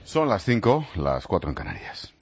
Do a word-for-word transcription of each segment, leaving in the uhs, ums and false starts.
Son las cinco, las cuatro en Canarias.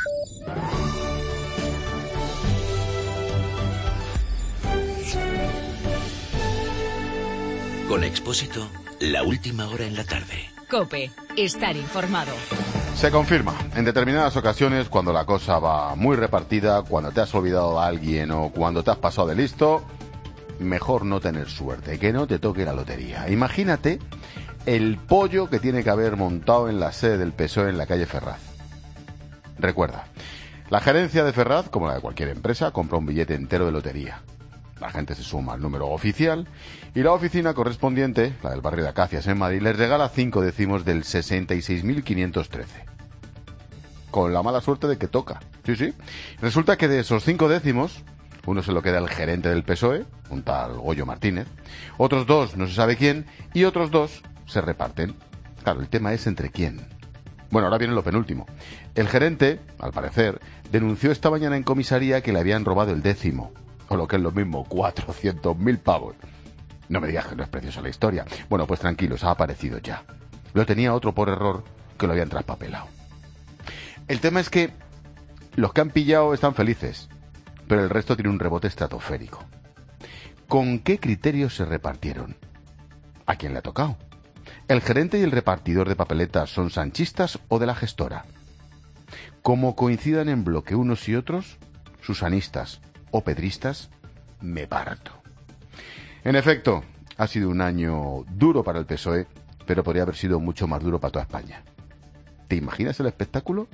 Con Expósito, la última hora en la tarde. COPE, estar informado. Se confirma, en determinadas ocasiones, cuando la cosa va muy repartida, cuando te has olvidado a alguien o cuando te has pasado de listo, mejor no tener suerte, que no te toque la lotería. Imagínate el pollo que tiene que haber montado en la sede del P S O E en la calle Ferraz. Recuerda, la gerencia de Ferraz, como la de cualquier empresa, compra un billete entero de lotería. La gente se suma al número oficial y la oficina correspondiente, la del barrio de Acacias en Madrid, les regala cinco décimos del sesenta y seis mil quinientos trece. Con la mala suerte de que toca. Sí, sí. Resulta que de esos cinco décimos, uno se lo queda el gerente del P S O E, un tal Goyo Martínez, otros dos no se sabe quién y otros dos se reparten. Claro, el tema es entre quién. Bueno, ahora viene lo penúltimo. El gerente, al parecer, denunció esta mañana en comisaría que le habían robado el décimo. O lo que es lo mismo, cuatrocientos mil pavos. No me digas que no es preciosa la historia. Bueno, pues tranquilos, ha aparecido ya. Lo tenía otro por error que lo habían traspapelado. El tema es que los que han pillado están felices, pero el resto tiene un rebote estratosférico. ¿Con qué criterios se repartieron? ¿A quién le ha tocado? ¿El gerente y el repartidor de papeletas son sanchistas o de la gestora? Como coincidan en bloque unos y otros, susanistas o pedristas, me parto. En efecto, ha sido un año duro para el P S O E, pero podría haber sido mucho más duro para toda España. ¿Te imaginas el espectáculo?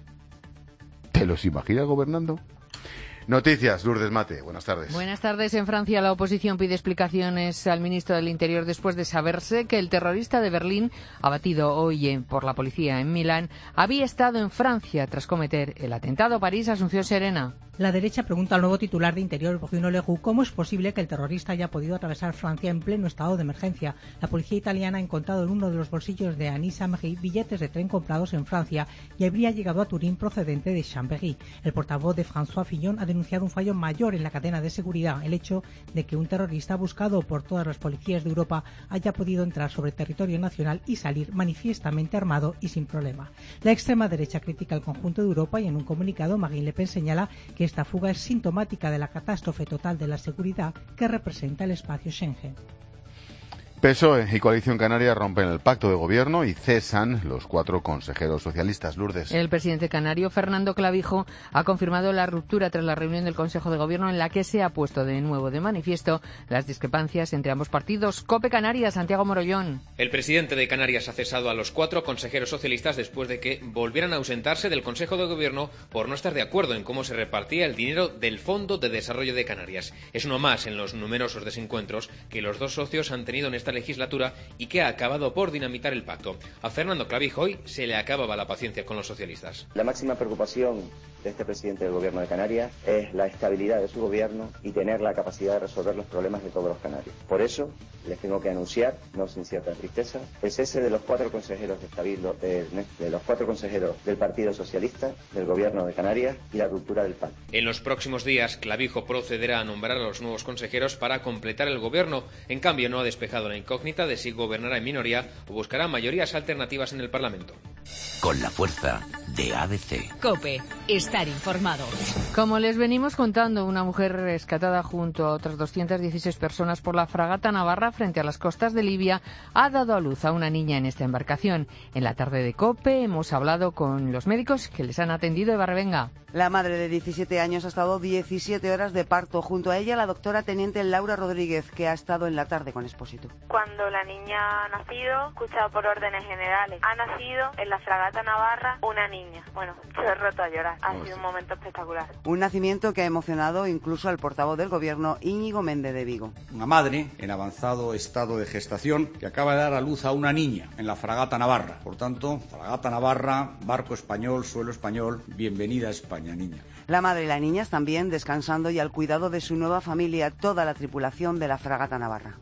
¿Te los imaginas gobernando? Noticias, Lourdes Mate, buenas tardes. Buenas tardes. En Francia, la oposición pide explicaciones al ministro del Interior después de saberse que el terrorista de Berlín, abatido hoy por la policía en Milán, había estado en Francia tras cometer el atentado. París, Asunción Serena. La derecha pregunta al nuevo titular de Interior, Bruno Leroux, cómo es posible que el terrorista haya podido atravesar Francia en pleno estado de emergencia. La policía italiana ha encontrado en uno de los bolsillos de Anis Amri billetes de tren comprados en Francia y habría llegado a Turín procedente de Chambéry. El portavoz de François Fillon ha denunciado un fallo mayor en la cadena de seguridad, el hecho de que un terrorista buscado por todas las policías de Europa haya podido entrar sobre territorio nacional y salir manifiestamente armado y sin problema. La extrema derecha critica al conjunto de Europa y en un comunicado Marine Le Pen señala que esta fuga es sintomática de la catástrofe total de la seguridad que representa el espacio Schengen. P S O E y Coalición Canaria rompen el pacto de gobierno y cesan los cuatro consejeros socialistas. Lourdes. El presidente canario, Fernando Clavijo, ha confirmado la ruptura tras la reunión del Consejo de Gobierno en la que se ha puesto de nuevo de manifiesto las discrepancias entre ambos partidos. COPE Canarias, Santiago Morollón. El presidente de Canarias ha cesado a los cuatro consejeros socialistas después de que volvieran a ausentarse del Consejo de Gobierno por no estar de acuerdo en cómo se repartía el dinero del Fondo de Desarrollo de Canarias. Es uno más en los numerosos desencuentros que los dos socios han tenido en esta legislatura y que ha acabado por dinamitar el pacto. A Fernando Clavijo hoy se le acababa la paciencia con los socialistas. La máxima preocupación de este presidente del Gobierno de Canarias es la estabilidad de su gobierno y tener la capacidad de resolver los problemas de todos los canarios. Por eso les tengo que anunciar, no sin cierta tristeza, el cese de los cuatro consejeros de, Estabil- de, de los cuatro consejeros del Partido Socialista del Gobierno de Canarias y la ruptura del pacto. En los próximos días, Clavijo procederá a nombrar a los nuevos consejeros para completar el gobierno. En cambio, no ha despejado la incógnita de si gobernará en minoría o buscará mayorías alternativas en el Parlamento. Con la fuerza de A B C. COPE, estar informado. Como les venimos contando, una mujer rescatada junto a otras doscientas dieciséis personas por la fragata Navarra frente a las costas de Libia ha dado a luz a una niña en esta embarcación. En la tarde de COPE hemos hablado con los médicos que les han atendido. Eva Revenga. La madre de diecisiete años ha estado diecisiete horas de parto. Junto a ella la doctora teniente Laura Rodríguez, que ha estado en la tarde con Expósito. Cuando la niña ha nacido, escuchado por órdenes generales, ha nacido en la fragata Navarra una niña. Bueno, yo he roto a llorar. Ha sido un momento espectacular. Un nacimiento que ha emocionado incluso al portavoz del gobierno, Íñigo Méndez de Vigo. Una madre en avanzado estado de gestación que acaba de dar a luz a una niña en la fragata Navarra. Por tanto, fragata Navarra, barco español, suelo español, bienvenida a España. Niña. La madre y la niña están bien, descansando y al cuidado de su nueva familia, toda la tripulación de la fragata Navarra.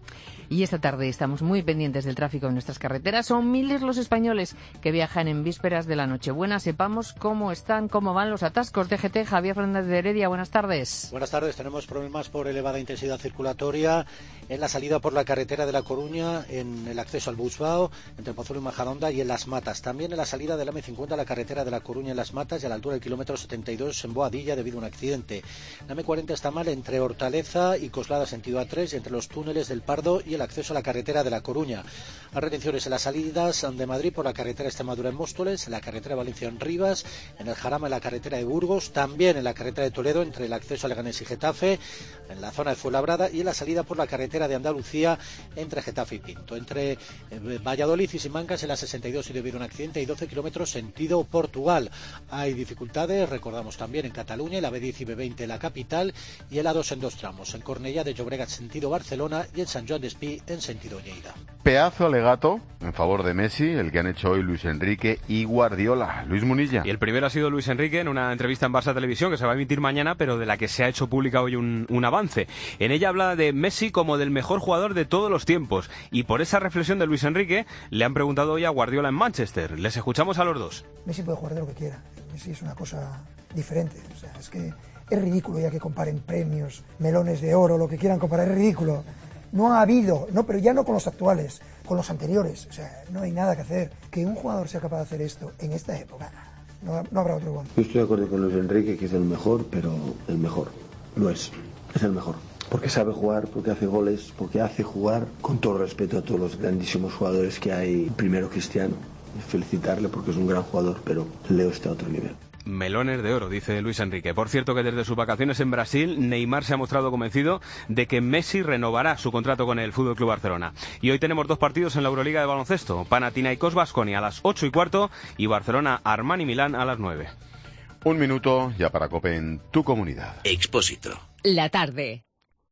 Y esta tarde estamos muy pendientes del tráfico en nuestras carreteras. Son miles los españoles que viajan en vísperas de la Nochebuena. Sepamos cómo están, cómo van los atascos. D G T, Javier Fernández de Heredia, buenas tardes. Buenas tardes. Tenemos problemas por elevada intensidad circulatoria en la salida por la carretera de La Coruña, en el acceso al Busbao, entre Pozuelo y Majadahonda, y en Las Matas. También en la salida del eme cincuenta a la carretera de La Coruña en Las Matas y a la altura del kilómetro setenta y dos en Boadilla debido a un accidente. La eme cuarenta está mal entre Hortaleza y Coslada sentido A tres, y entre los túneles del Pardo y el acceso a la carretera de La Coruña. Hay retenciones en las salidas de Madrid por la carretera Extremadura en Móstoles, en la carretera Valencia en Rivas, en el Jarama en la carretera de Burgos, también en la carretera de Toledo entre el acceso a Leganés y Getafe, en la zona de Fuenlabrada, y en la salida por la carretera de Andalucía entre Getafe y Pinto. Entre eh, Valladolid y Simancas en la sesenta y dos y debido a un accidente y doce kilómetros sentido Portugal. Hay dificultades, recordamos también en Cataluña, en la be diez y be veinte en la capital y el A dos en dos tramos, en Cornellá de Llobregat sentido Barcelona y en Sant Joan d'Espí en sentido Lleida. Pedazo alegato en favor de Messi, el que han hecho hoy Luis Enrique y Guardiola. Luis Munilla. Y el primero ha sido Luis Enrique en una entrevista en Barça Televisión que se va a emitir mañana, pero de la que se ha hecho pública hoy un, un avance. En ella habla de Messi como del mejor jugador de todos los tiempos, y por esa reflexión de Luis Enrique le han preguntado hoy a Guardiola en Manchester. Les escuchamos a los dos. Messi puede jugar de lo que quiera. Messi es una cosa diferente. O sea, es que es ridículo ya que comparen premios, melones de oro, lo que quieran comparar, es ridículo. No ha habido, no, pero ya no con los actuales, con los anteriores. O sea, no hay nada que hacer. Que un jugador sea capaz de hacer esto en esta época, no, no habrá otro igual. Yo estoy de acuerdo con Luis Enrique, que es el mejor, pero el mejor. Lo es. Es el mejor. Porque sabe jugar, porque hace goles, porque hace jugar, con todo respeto a todos los grandísimos jugadores que hay. Primero Cristiano, felicitarle porque es un gran jugador, pero Leo está a otro nivel. Melones de oro, dice Luis Enrique. Por cierto que desde sus vacaciones en Brasil, Neymar se ha mostrado convencido de que Messi renovará su contrato con el F C Barcelona. Y hoy tenemos dos partidos en la Euroliga de baloncesto. Panathinaikos Baskonia a las ocho y cuarto y Barcelona Armani Milán a las nueve. Un minuto ya para COPE en tu comunidad. Expósito. La tarde.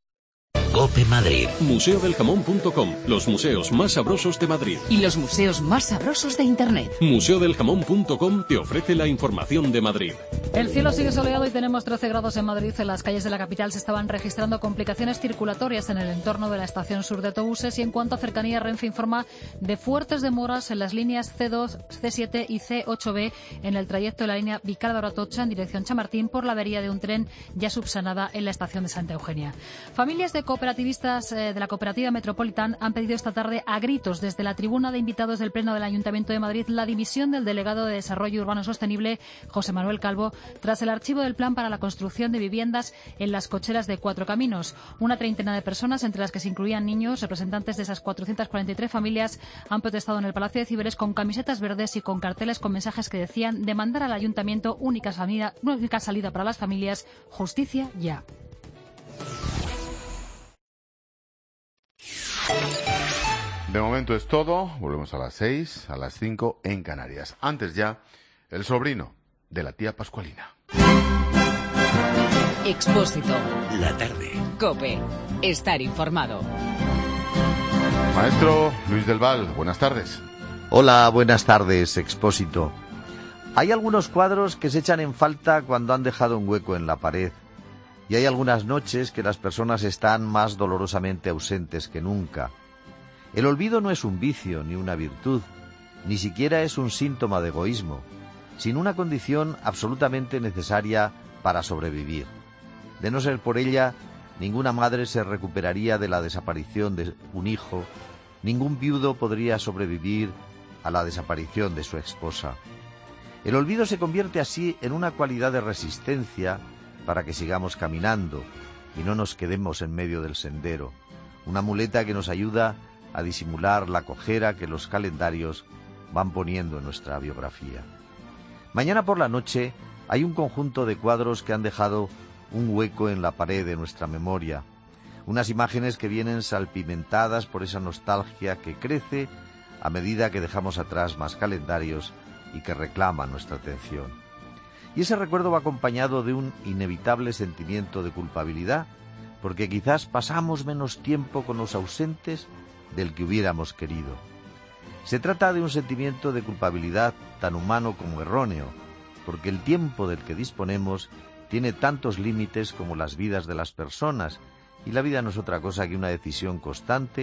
COPE Madrid. museo del jamón punto com. Los museos más sabrosos de Madrid. Y los museos más sabrosos de Internet. museo del jamón punto com te ofrece la información de Madrid. El cielo sigue soleado y tenemos trece grados en Madrid. En las calles de la capital se estaban registrando complicaciones circulatorias en el entorno de la estación sur de autobuses, y en cuanto a cercanía, Renfe informa de fuertes demoras en las líneas ce dos, ce siete y ce ocho be en el trayecto de la línea Vicálvaro-Atocha en dirección Chamartín por la avería de un tren ya subsanada en la estación de Santa Eugenia. Familias de cooperativistas eh, de la cooperativa Metropolitan han pedido esta tarde a gritos desde la tribuna de invitados del Pleno del Ayuntamiento de Madrid la dimisión del delegado de Desarrollo Urbano Sostenible, José Manuel Calvo, tras el archivo del plan para la construcción de viviendas en las cocheras de Cuatro Caminos. Una treintena de personas, entre las que se incluían niños, representantes de esas cuatrocientas cuarenta y tres familias, han protestado en el Palacio de Ciberes con camisetas verdes y con carteles con mensajes que decían: demandar al Ayuntamiento única salida, única salida para las familias, justicia ya. De momento es todo. Volvemos a las seis, a las cinco en Canarias. Antes ya, el sobrino de la tía Pascualina. Expósito. La tarde. COPE. Estar informado. Maestro Luis del Val, buenas tardes. Hola, buenas tardes, Expósito. Hay algunos cuadros que se echan en falta cuando han dejado un hueco en la pared. Y hay algunas noches que las personas están más dolorosamente ausentes que nunca. El olvido no es un vicio ni una virtud, ni siquiera es un síntoma de egoísmo, sino una condición absolutamente necesaria para sobrevivir. De no ser por ella, ninguna madre se recuperaría de la desaparición de un hijo, ningún viudo podría sobrevivir a la desaparición de su esposa. El olvido se convierte así en una cualidad de resistencia para que sigamos caminando y no nos quedemos en medio del sendero, una muleta que nos ayuda a disimular la cojera que los calendarios van poniendo en nuestra biografía. Mañana por la noche hay un conjunto de cuadros que han dejado un hueco en la pared de nuestra memoria, unas imágenes que vienen salpimentadas por esa nostalgia que crece a medida que dejamos atrás más calendarios y que reclaman nuestra atención. Y ese recuerdo va acompañado de un inevitable sentimiento de culpabilidad, porque quizás pasamos menos tiempo con los ausentes del que hubiéramos querido. Se trata de un sentimiento de culpabilidad tan humano como erróneo, porque el tiempo del que disponemos tiene tantos límites como las vidas de las personas, y la vida no es otra cosa que una decisión constante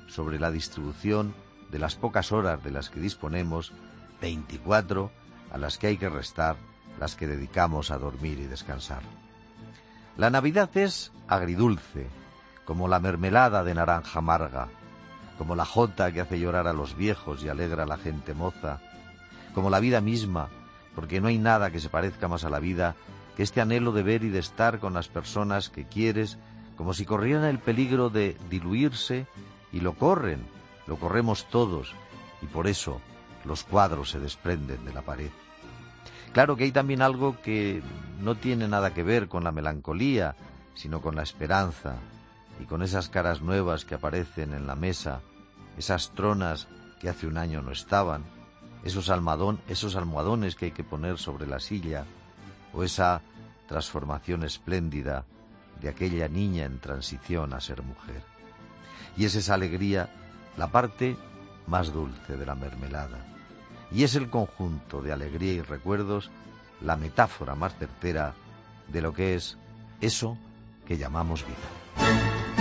sobre la distribución de las pocas horas de las que disponemos, veinticuatro, a las que hay que restar las que dedicamos a dormir y descansar. La Navidad es agridulce, como la mermelada de naranja amarga, como la jota que hace llorar a los viejos y alegra a la gente moza, como la vida misma, porque no hay nada que se parezca más a la vida que este anhelo de ver y de estar con las personas que quieres, como si corrieran el peligro de diluirse, y lo corren, lo corremos todos, y por eso los cuadros se desprenden de la pared. Claro que hay también algo que no tiene nada que ver con la melancolía, sino con la esperanza, y con esas caras nuevas que aparecen en la mesa, esas tronas que hace un año no estaban, esos, almohadón, esos almohadones que hay que poner sobre la silla, o esa transformación espléndida de aquella niña en transición a ser mujer. Y es esa alegría la parte más dulce de la mermelada. Y es el conjunto de alegría y recuerdos la metáfora más certera de lo que es eso que llamamos vida.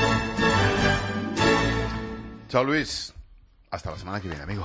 Chao, Luis. Hasta la semana que viene, amigo.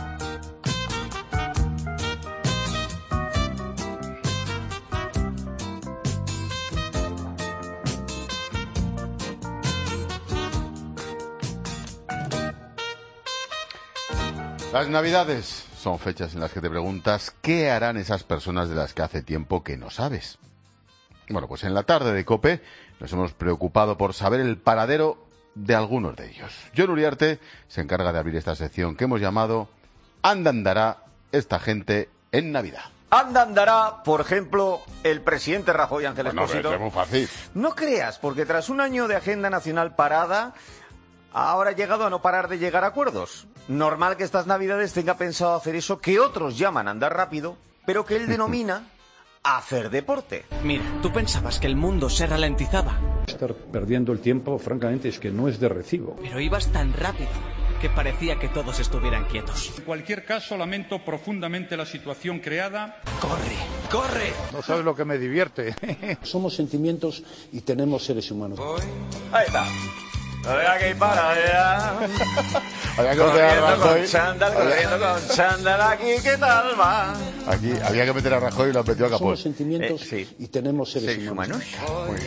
Las Navidades son fechas en las que te preguntas ¿qué harán esas personas de las que hace tiempo que no sabes? Bueno, pues en la tarde de COPE nos hemos preocupado por saber el paradero de algunos de ellos. Jon Uriarte se encarga de abrir esta sección que hemos llamado Anda andará esta gente en Navidad. Anda andará, por ejemplo, el presidente Rajoy, Ángel Bueno, Expósito. es muy fácil. No creas, porque tras un año de agenda nacional parada, ahora ha llegado a no parar de llegar a acuerdos. Normal que estas Navidades tenga pensado hacer eso que otros llaman andar rápido, pero que él denomina hacer deporte. Mira, tú pensabas que el mundo se ralentizaba. Estar perdiendo el tiempo, francamente, es que no es de recibo. Pero ibas tan rápido que parecía que todos estuvieran quietos. En cualquier caso, lamento profundamente la situación creada. ¡Corre! ¡Corre! No sabes lo que me divierte. Somos sentimientos y tenemos seres humanos. Ahí está. Había que ir para allá. Había que meter a Rajoy. Con chándal, corriendo con chándal aquí, ¿qué tal va? Aquí había que meter a Rajoy y lo metió a capón. Somos sentimientos eh, sí. y tenemos seres ¿Sí, humanos. humanos?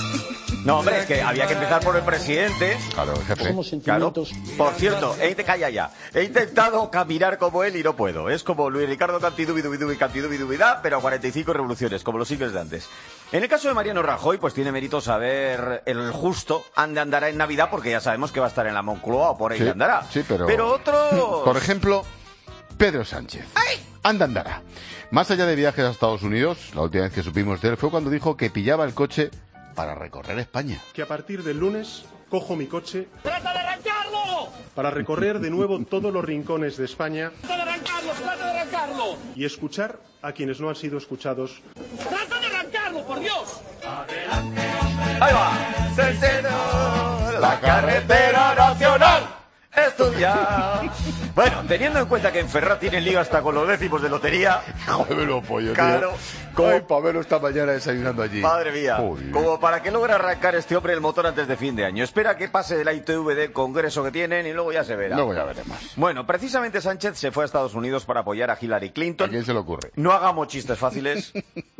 No, hombre, es que había que empezar por el presidente. Claro, el jefe. Somos sentimientos. Claro. Por cierto, he, calla ya. He intentado caminar como él y no puedo. Es como Luis Ricardo Cantidubidubidubi, Cantidubidubidá, pero a cuarenta y cinco revoluciones, como los siglos de antes. En el caso de Mariano Rajoy, pues tiene mérito saber el justo ande andará en Navidad, porque ya sabemos que va a estar en la Moncloa o por ahí sí, andará. Sí, pero... Pero otros... Por ejemplo, Pedro Sánchez. ¡Ay! Anda andará. Más allá de viajes a Estados Unidos, la última vez que supimos de él fue cuando dijo que pillaba el coche para recorrer España. Que a partir del lunes cojo mi coche... ¡Trata de arrancarlo! Para recorrer de nuevo todos los rincones de España... ¡Trata de arrancarlo! ¡Trata de arrancarlo! Y escuchar a quienes no han sido escuchados. ¡Trata de arrancarlo, por Dios! ¡Adelante! ¡Ahí va! ¡Sendero! ¡La carretera nacional! ¡Estudiar! Bueno, teniendo en cuenta que en Ferrat tienen liga hasta con los décimos de lotería... Joder, lo pollo, claro, tío. Como... Ay, Pablo esta mañana desayunando allí. Madre mía. Joder. Como para que logre arrancar este hombre el motor antes de fin de año. Espera que pase la I T V del congreso que tienen y luego ya se verá. Luego ya veremos. Bueno, precisamente Sánchez se fue a Estados Unidos para apoyar a Hillary Clinton. ¿A quién se le ocurre? No hagamos chistes fáciles,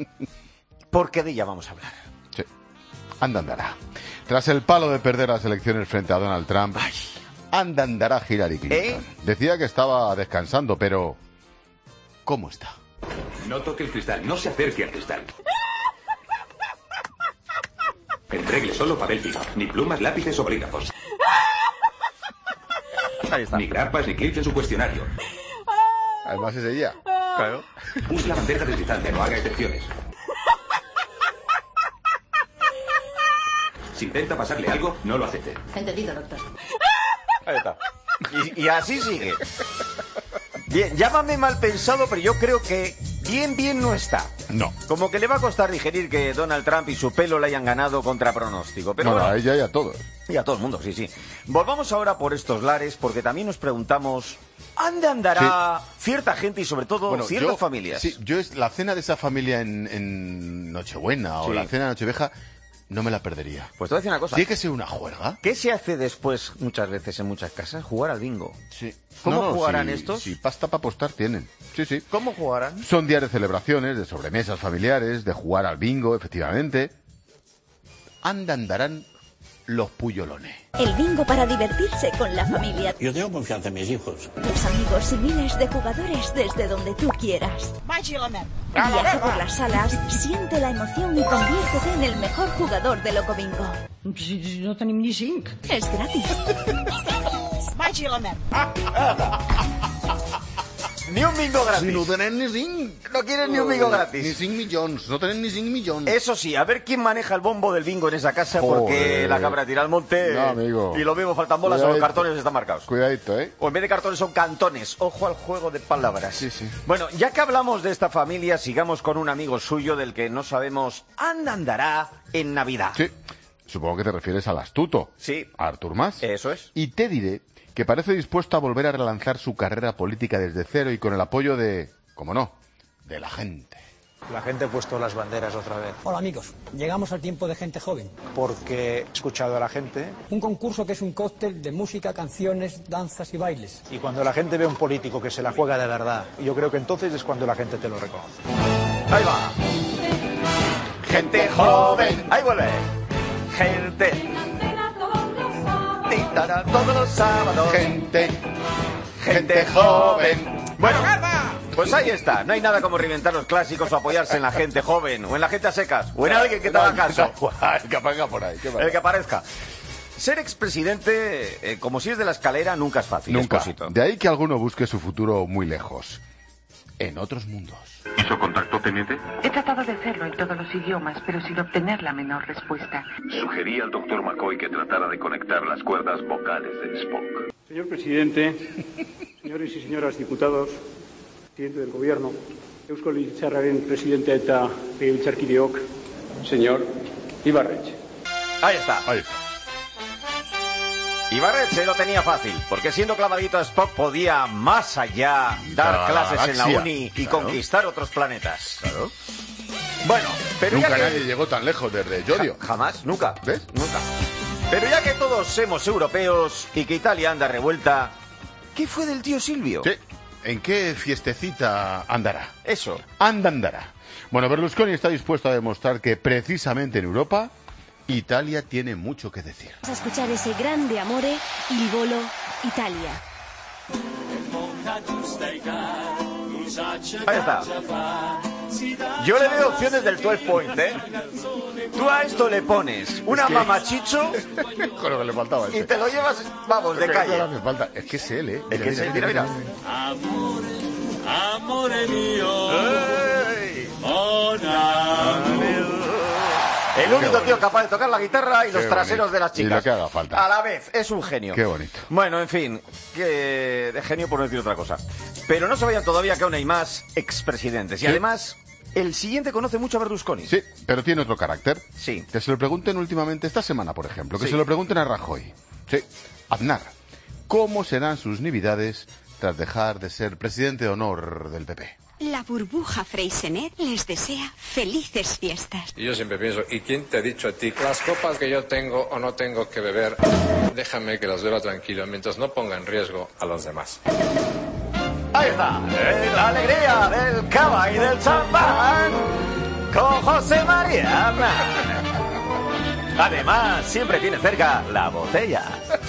porque de ella vamos a hablar. Sí. Anda andará. Tras el palo de perder las elecciones frente a Donald Trump... Ay. Anda andará Hillary Clinton. ¿Eh? Decía que estaba descansando, pero... ¿cómo está? No toque el cristal, no se acerque al cristal. Entregue solo papel fijo, ni plumas, lápices o bolígrafos. Ahí está. Ni grapas ni clips en su cuestionario. Además es ella. Claro. Use la bandeja deslizante, no haga excepciones. Si intenta pasarle algo, no lo acepte. Entendido, doctor. Ahí está. Y, y así sigue. Bien, llámame mal pensado, pero yo creo que bien, bien no está. No. Como que le va a costar digerir que Donald Trump y su pelo le hayan ganado contra pronóstico. Pero bueno, bueno, a ella y a todos. Y a todo el mundo, sí, sí. Volvamos ahora por estos lares, porque también nos preguntamos... ¿Dónde andará sí. cierta gente y sobre todo bueno, ciertas yo, familias? Sí, yo es la cena de esa familia en, en Nochebuena o sí. la cena de Nochevieja... no me la perdería. Pues te voy a decir una cosa. ¿Tiene que ser una juerga? ¿Qué se hace después, muchas veces en muchas casas? Jugar al bingo. Sí. ¿Cómo No, no, jugarán sí, estos? Sí, pasta para apostar tienen. Sí, sí. ¿Cómo jugarán? Son días de celebraciones, de sobremesas familiares, de jugar al bingo, efectivamente. Anda, andarán los puyolones. El bingo para divertirse con la familia. Yo tengo confianza en mis hijos. Tus amigos y miles de jugadores desde donde tú quieras. Viaja por las salas, siente la emoción y conviértete en el mejor jugador de Locobingo. No tenemos ni cinc. Es gratis. Ni un bingo gratis. Si no tenés ni cinc. No quieres ni un bingo gratis. Ni cinc millones. No tenés ni cinc millones. Eso sí, a ver quién maneja el bombo del bingo en esa casa, porque Joder. la cabra tira al monte. No, amigo. Y lo mismo faltan bolas o los Cuidadito. cartones están marcados. Cuidadito, ¿eh? O en vez de cartones son cantones. Ojo al juego de palabras. Sí, sí. Bueno, ya que hablamos de esta familia, sigamos con un amigo suyo del que no sabemos anda andará en Navidad. Sí. Supongo que te refieres al astuto. Sí. A Artur Mas. Eso es. Y te diré que parece dispuesto a volver a relanzar su carrera política desde cero y con el apoyo de, como no, de la gente. La gente ha puesto las banderas otra vez. Hola amigos, llegamos al tiempo de gente joven. Porque he escuchado a la gente. Un concurso que es un cóctel de música, canciones, danzas y bailes. Y cuando la gente ve a un político que se la juega de verdad, yo creo que entonces es cuando la gente te lo reconoce. Ahí va. Gente joven. Ahí vuelve. Gente. Titara todos los sábados. Gente. Gente joven. Bueno, pues ahí está. No hay nada como reinventar los clásicos o apoyarse en la gente joven, o en la gente a secas, o en alguien que te haga caso. El que aparezca por ahí. ¿Qué pasa? El que aparezca. Ser expresidente, eh, como si es de la escalera, nunca es fácil. Nunca. Expósito. De ahí que alguno busque su futuro muy lejos. En otros mundos. ¿Hizo contacto, teniente? He tratado de hacerlo en todos los idiomas, pero sin obtener la menor respuesta. Sugerí al doctor McCoy que tratara de conectar las cuerdas vocales de Spock. Señor presidente, señores y señoras diputados, presidente del gobierno, Eusko Legebiltzarraren presidente eta legebiltzarkideok, señor Ibarretxe. Ahí está. Ahí está. Ibarretxe lo tenía fácil, porque siendo clavadito a Spock podía más allá dar Claro, clases en la galaxia. uni y Claro. conquistar otros planetas. Claro. Bueno, pero Nunca ya que... nadie llegó tan lejos desde Yodio. Ja- jamás, nunca. ¿Ves? Nunca. Pero ya que todos somos europeos y que Italia anda revuelta, ¿qué fue del tío Silvio? Sí. ¿En qué fiestecita andará? Eso. Anda, andará. Bueno, Berlusconi está dispuesto a demostrar que precisamente en Europa Italia tiene mucho que decir. Vamos a escuchar ese grande amore, il volo Italia. Ahí está. Yo le veo opciones del doce point, ¿eh? Tú a esto le pones una Es que- mamachicho Con lo que le faltaba y ese. te lo llevas, vamos, de Es que no le calle. hace falta. Es que es él, ¿eh? Es que es él, mira, mira. Amore mio. ¡Ey! El Qué único bonito. tío capaz de tocar la guitarra y los Qué traseros bonito. de las Y lo chicas. que haga falta. A la vez, es un genio. Qué bonito. Bueno, en fin, que de genio por no decir otra cosa. Pero no se vayan todavía que aún hay más expresidentes. Y Sí. además, el siguiente conoce mucho a Berlusconi. Sí, pero tiene otro carácter. Sí. Que se lo pregunten últimamente esta semana, por ejemplo. Que Sí. se lo pregunten a Rajoy. Sí. Aznar. ¿Cómo serán sus navidades tras dejar de ser presidente de honor del P P? La burbuja Freixenet les desea felices fiestas. Y yo siempre pienso, ¿y quién te ha dicho a ti? Las copas que yo tengo o no tengo que beber, déjame que las beba tranquilo mientras no ponga en riesgo a los demás. Ahí está, eh, la alegría del cava y del champán con José María Aznar. Además, siempre tiene cerca la botella.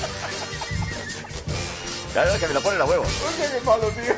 Claro, que me lo pone a huevo. ¡Qué malo, tío!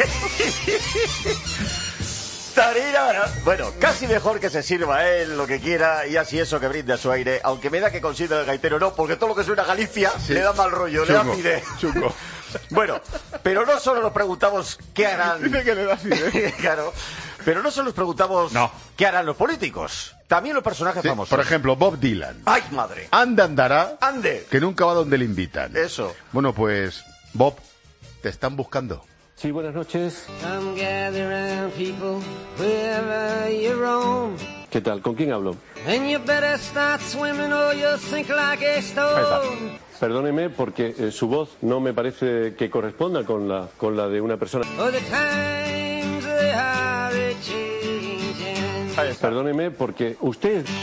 Tarirara. Bueno, casi mejor que se sirva él lo que quiera y así eso que brinde a su aire, aunque me da que considera el gaitero no, porque todo lo que suena a Galicia Sí. le da mal rollo, Chungo, le da fide. chungo. Bueno, pero no solo nos preguntamos qué harán. Dice que le da fide. Claro. Pero no solo nos preguntamos No. qué harán los políticos, también los personajes Sí, famosos. por ejemplo, Bob Dylan. ¡Ay, madre! Anda, andará. ¡Ande! Que nunca va donde le invitan. Eso. Bueno, pues, Bob, te están buscando. Sí, buenas noches. Come gather round, people, wherever you roam. ¿Qué tal? ¿Con quién hablo? And you better start swimming or you'll sink like a stone. Perdóneme porque eh, su voz no me parece que corresponda con la, con la de una persona. Oh, the times they are a-changing. Perdóneme porque usted...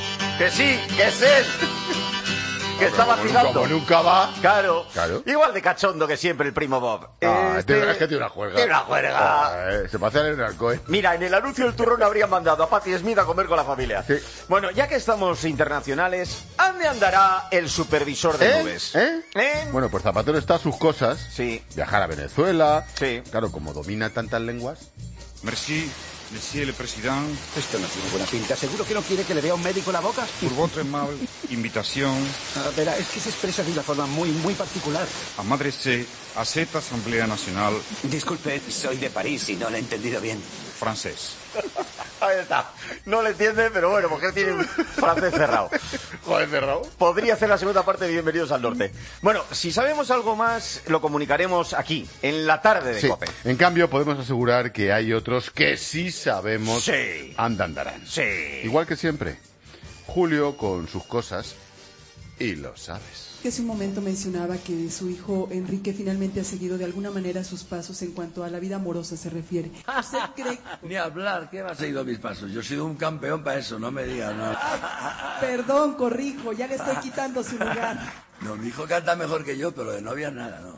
Que sí, que es él. Que está vacilando. Como nunca va. Claro. Claro. Igual de cachondo que siempre el primo Bob. Ah, Este- es que tiene una juerga. Tiene una juerga. Ah, eh, se parece a Leonard Cohen. Mira, en el anuncio del turrón habrían mandado a Patti Smith a comer con la familia. Sí. Bueno, ya que estamos internacionales, ¿dónde andará el supervisor de ¿Eh? nubes? ¿Eh? ¿Eh? Bueno, pues Zapatero está a sus cosas. Sí. Viajar a Venezuela. Sí. Claro, como domina tantas lenguas. Merci, monsieur le président. Esto no tiene buena pinta. ¿Seguro que no quiere que le vea un médico la boca? Pour votre aimable invitation Ah, verá, es que se expresa de una forma muy, muy particular. a m'adresser à cette Assemblée nationale Disculpe, soy de París y no lo he entendido bien. française. Ahí está. No le entiende, pero bueno, porque él tiene un francés cerrado. Joder, cerrado. Podría hacer la segunda parte de Bienvenidos al Norte. Bueno, si sabemos algo más, lo comunicaremos aquí, en la tarde de Sí. COPE. En cambio, podemos asegurar que hay otros que sí sabemos Sí. andandarán. Sí. Igual que siempre. Julio con sus cosas y lo sabes. Que hace un momento mencionaba que su hijo Enrique finalmente ha seguido de alguna manera sus pasos en cuanto a la vida amorosa se refiere. ¿Usted cree? Ni hablar, ¿qué va a seguir mis pasos? Yo he sido un campeón para eso, no me digas, no. Perdón, corrijo, ya le estoy quitando su lugar. No, mi hijo canta mejor que yo, pero de novia nada, ¿no?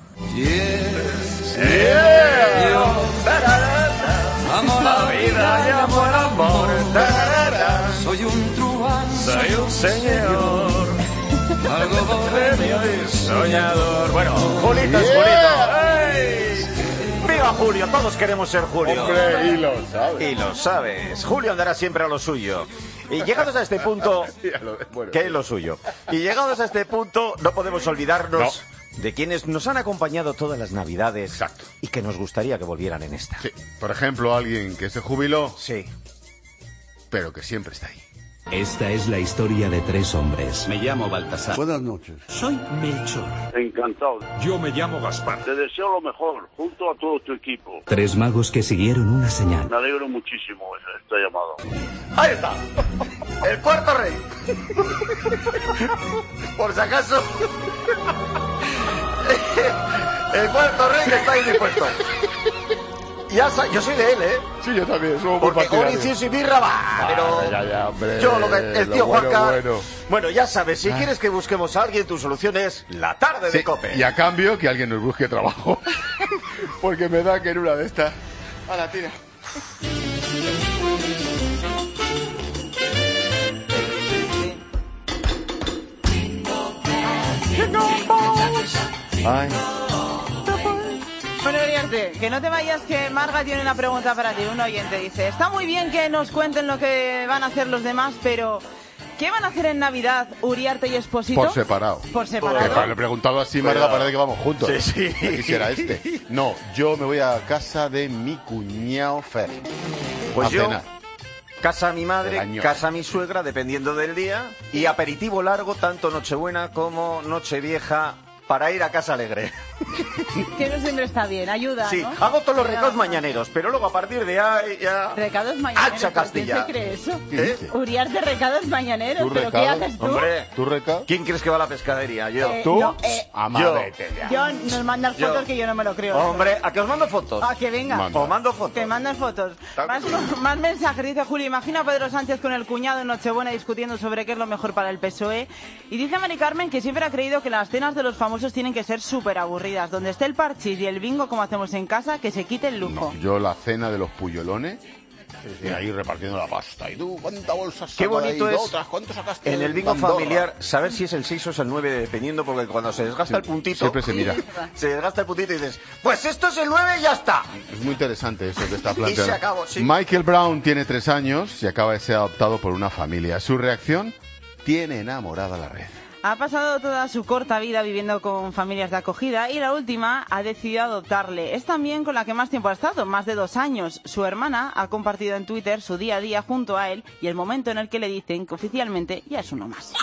Amor a vida y amor a amor. Soy un truán, Soy un señor, algo bohemio y soñador. Bueno, Julito es Julito. ¡Ey! ¡Viva Julio! Todos queremos ser Julio. Hombre, y lo sabes. Y lo sabes. Julio andará siempre a lo suyo. Y llegados a este punto, Bueno, ¿qué es lo suyo? Y llegados a este punto, no podemos olvidarnos de quienes nos han acompañado todas las Navidades. Exacto. Y que nos gustaría que volvieran en esta. Sí. Por ejemplo, alguien que se jubiló, Sí. pero que siempre está ahí. Esta es la historia de tres hombres. Me llamo Baltasar. Buenas noches. Soy Melchor. Encantado. Yo me llamo Gaspar. Te deseo lo mejor, junto a todo tu equipo. Tres magos que siguieron una señal. Me alegro muchísimo de esta llamada. Ahí está. El cuarto rey. Por si acaso. El cuarto rey que está ahí dispuesto. Ya sa- yo soy de él, ¿eh? Sí, yo también. Somos muy Porque partidarios. oro, incienso y birra va. Ah, Pero ya, ya, hombre, yo lo que el tío lo bueno, Juanca. bueno. Bueno, ya sabes, si Ah. quieres que busquemos a alguien, tu solución es la tarde Sí, de COPE. y a cambio que alguien nos busque trabajo. Porque me da que en una de estas... A la tira. Ay. Bueno, Uriarte, que no te vayas, que Marga tiene una pregunta para ti. Un oyente dice, está muy bien que nos cuenten lo que van a hacer los demás, pero ¿qué van a hacer en Navidad Uriarte y Esposito? Por separado. Por separado. Que para- le he preguntado así, Marga, Cuidado. parece que vamos juntos. Sí, sí. ¿Qué quisiera este? No, yo me voy a casa de mi cuñado Fer. Pues a yo, cenar. casa mi El madre, año. casa mi suegra, dependiendo del día, y aperitivo largo, tanto Nochebuena como Nochevieja, para ir a casa alegre. Que no siempre está bien, ayuda, Sí, ¿no? hago todos los Ayuda. recados mañaneros, pero luego a partir de ahí ya... Recados mañaneros. ¡Hacha ¿Por Castilla! ¿Quién se cree eso? ¿Qué dice? Uriarte, recados mañaneros. ¿Tú ¿Pero qué recado? haces tú? Hombre, ¿Tú recado? ¿quién crees que va a la pescadería? Yo. Eh, ¿Tú? no, eh, Amadete ya. Yo nos mandas Yo. fotos que yo no me lo creo. Hombre, ¿a que os mando fotos? A que venga. Manda. Os mando fotos. Te mandan fotos. Tal Más, que- más mensajes, dice Julio. Imagina a Pedro Sánchez con el cuñado en Nochebuena discutiendo sobre qué es lo mejor para el P S O E. Y dice Mari Carmen que siempre ha creído que las cenas de los famosos tienen que ser súper aburridas. Donde esté el parchís y el bingo como hacemos en casa, que se quite el lujo. No, yo la cena de los puyolones y ahí repartiendo la pasta. ¿Y tú cuánta bolsa Qué bonito es Otras, ¿cuánto sacaste en el de bingo Pandora? familiar saber si es el seis o es el nueve, dependiendo, porque cuando se desgasta el puntito... Siempre se mira. Se desgasta el puntito y dices, pues esto es el nueve y ya está. Es muy interesante eso que está Y planteando. se acabó, sí. Michael Brown tiene tres años y acaba de ser adoptado por una familia. Su reacción tiene enamorada la red. Ha pasado toda su corta vida viviendo con familias de acogida y la última ha decidido adoptarle. Es también con la que más tiempo ha estado, más de dos años. Su hermana ha compartido en Twitter su día a día junto a él y el momento en el que le dicen que oficialmente ya es uno más.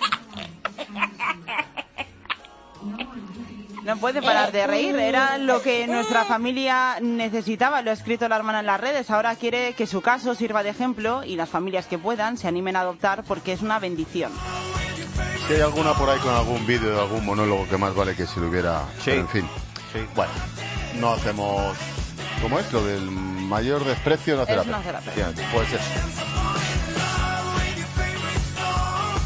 No puede parar de reír, era lo que nuestra familia necesitaba, lo ha escrito la hermana en las redes. Ahora quiere que su caso sirva de ejemplo y las familias que puedan se animen a adoptar porque es una bendición. Si hay alguna por ahí con algún vídeo de algún monólogo que más vale que se lo hubiera... Sí. Pero en fin. Sí. Bueno, no hacemos... ¿Cómo es? Lo del mayor desprecio no hacer Es la no pena. hacer la pena. Pues eso.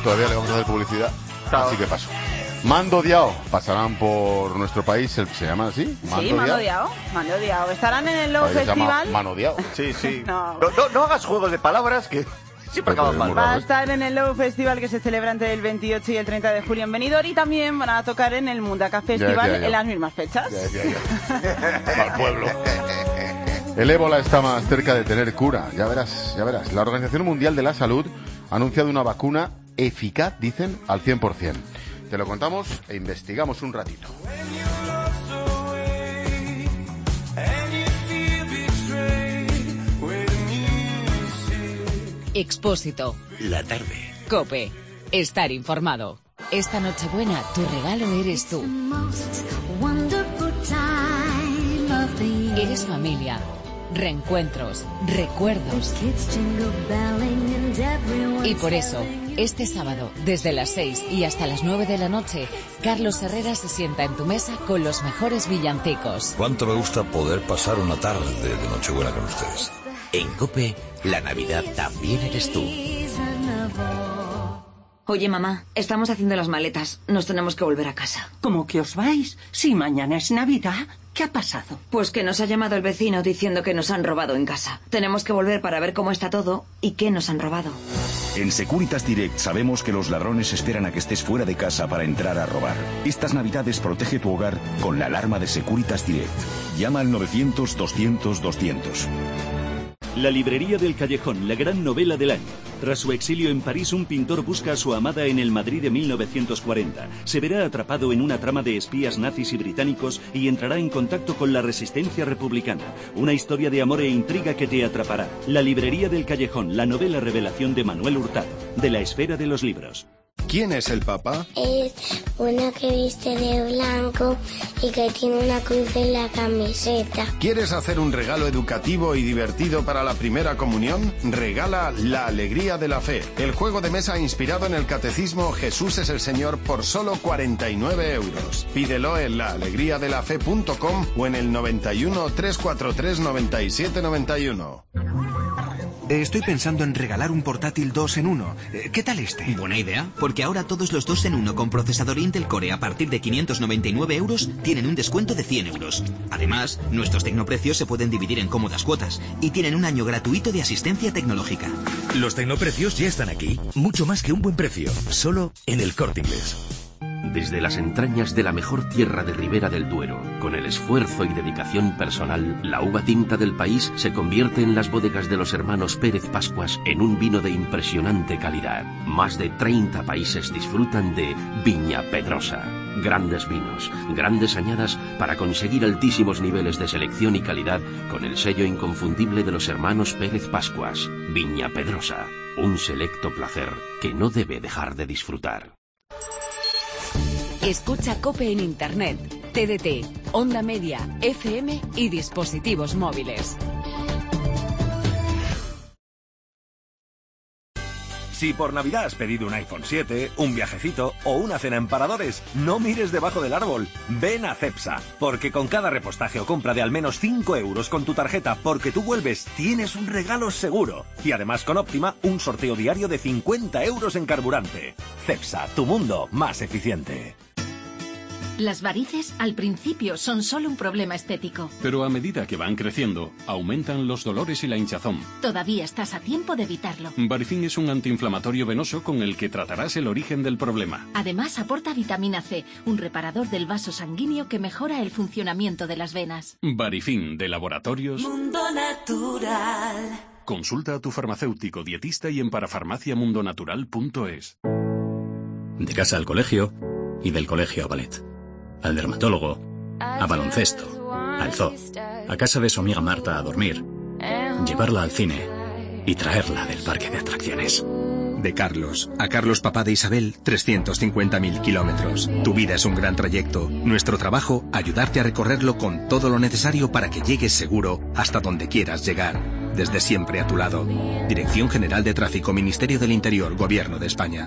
todavía le vamos a hacer publicidad, claro. Así que paso. Mando Diao, pasarán por nuestro país, el que se llama así. Mando sí, Mando Diao, Mando Diao. Estarán en el Low Festival. Mano Diao. Sí, sí. no. No, no, no hagas juegos de palabras que siempre acaban mal. Va a estar en el Low Festival que se celebra entre el veintiocho y el treinta de julio en Benidorm, y también van a tocar en el Mundaka Festival ya, ya, ya. en las mismas fechas. Ya, ya, ya. Para el pueblo. El ébola está más cerca de tener cura, ya verás, ya verás. La Organización Mundial de la Salud ha anunciado una vacuna eficaz, dicen, al cien por ciento. Te lo contamos e investigamos un ratito. Expósito. La tarde. COPE. Estar informado. Esta Nochebuena, tu regalo eres tú. Eres familia. Reencuentros, recuerdos. Y por eso, este sábado, desde las seis y hasta las nueve de la noche, Carlos Herrera se sienta en tu mesa con los mejores villancicos. Cuánto me gusta poder pasar una tarde de Nochebuena con ustedes. En COPE, la Navidad también eres tú. Oye, mamá, estamos haciendo las maletas. Nos tenemos que volver a casa. ¿Cómo que os vais? Si mañana es Navidad, ¿qué ha pasado? Pues que nos ha llamado el vecino diciendo que nos han robado en casa. Tenemos que volver para ver cómo está todo y qué nos han robado. En Securitas Direct sabemos que los ladrones esperan a que estés fuera de casa para entrar a robar. Estas Navidades protege tu hogar con la alarma de Securitas Direct. Llama al novecientos, doscientos, doscientos. La librería del Callejón, la gran novela del año. Tras su exilio en París, un pintor busca a su amada en el Madrid de mil novecientos cuarenta. Se verá atrapado en una trama de espías nazis y británicos y entrará en contacto con la resistencia republicana. Una historia de amor e intriga que te atrapará. La librería del Callejón, la novela revelación de Manuel Hurtado, de la esfera de los libros. ¿Quién es el Papa? Es una que viste de blanco y que tiene una cruz en la camiseta. ¿Quieres hacer un regalo educativo y divertido para la primera comunión? Regala La Alegría de la Fe, el juego de mesa inspirado en el catecismo Jesús es el Señor por solo cuarenta y nueve euros. Pídelo en la alegría de la fe punto com o en el noventa y uno, trescientos cuarenta y tres, noventa y siete noventa y uno. Estoy pensando en regalar un portátil dos en uno. ¿Qué tal este? Buena idea, porque ahora todos los dos en uno con procesador Intel Core a partir de quinientos noventa y nueve euros tienen un descuento de cien euros. Además, nuestros tecnoprecios se pueden dividir en cómodas cuotas y tienen un año gratuito de asistencia tecnológica. Los tecnoprecios ya están aquí. Mucho más que un buen precio. Solo en el Corte Inglés. Desde las entrañas de la mejor tierra de Ribera del Duero, con el esfuerzo y dedicación personal, la uva tinta del país se convierte en las bodegas de los hermanos Pérez Pascuas en un vino de impresionante calidad. Más de treinta países disfrutan de Viña Pedrosa. Grandes vinos, grandes añadas para conseguir altísimos niveles de selección y calidad con el sello inconfundible de los hermanos Pérez Pascuas. Viña Pedrosa, un selecto placer que no debe dejar de disfrutar. Escucha COPE en Internet, T D T, Onda Media, F M y dispositivos móviles. Si por Navidad has pedido un iPhone siete, un viajecito o una cena en Paradores, no mires debajo del árbol. Ven a Cepsa, porque con cada repostaje o compra de al menos cinco euros con tu tarjeta porque tú vuelves, tienes un regalo seguro. Y además con Óptima, un sorteo diario de cincuenta euros en carburante. Cepsa, tu mundo más eficiente. Las varices al principio son solo un problema estético. Pero a medida que van creciendo, aumentan los dolores y la hinchazón. Todavía estás a tiempo de evitarlo. Varifin es un antiinflamatorio venoso con el que tratarás el origen del problema. Además aporta vitamina C, un reparador del vaso sanguíneo que mejora el funcionamiento de las venas. Varifin, de Laboratorios Mundo Natural. Consulta a tu farmacéutico dietista y en parafarmaciamundonatural punto es. De casa al colegio y del colegio a ballet. Al dermatólogo, a baloncesto, al zoo, a casa de su amiga Marta a dormir, llevarla al cine y traerla del parque de atracciones. De Carlos a Carlos, papá de Isabel, trescientos cincuenta mil kilómetros. Tu vida es un gran trayecto. Nuestro trabajo, ayudarte a recorrerlo con todo lo necesario para que llegues seguro hasta donde quieras llegar. Desde siempre a tu lado. Dirección General de Tráfico, Ministerio del Interior, Gobierno de España.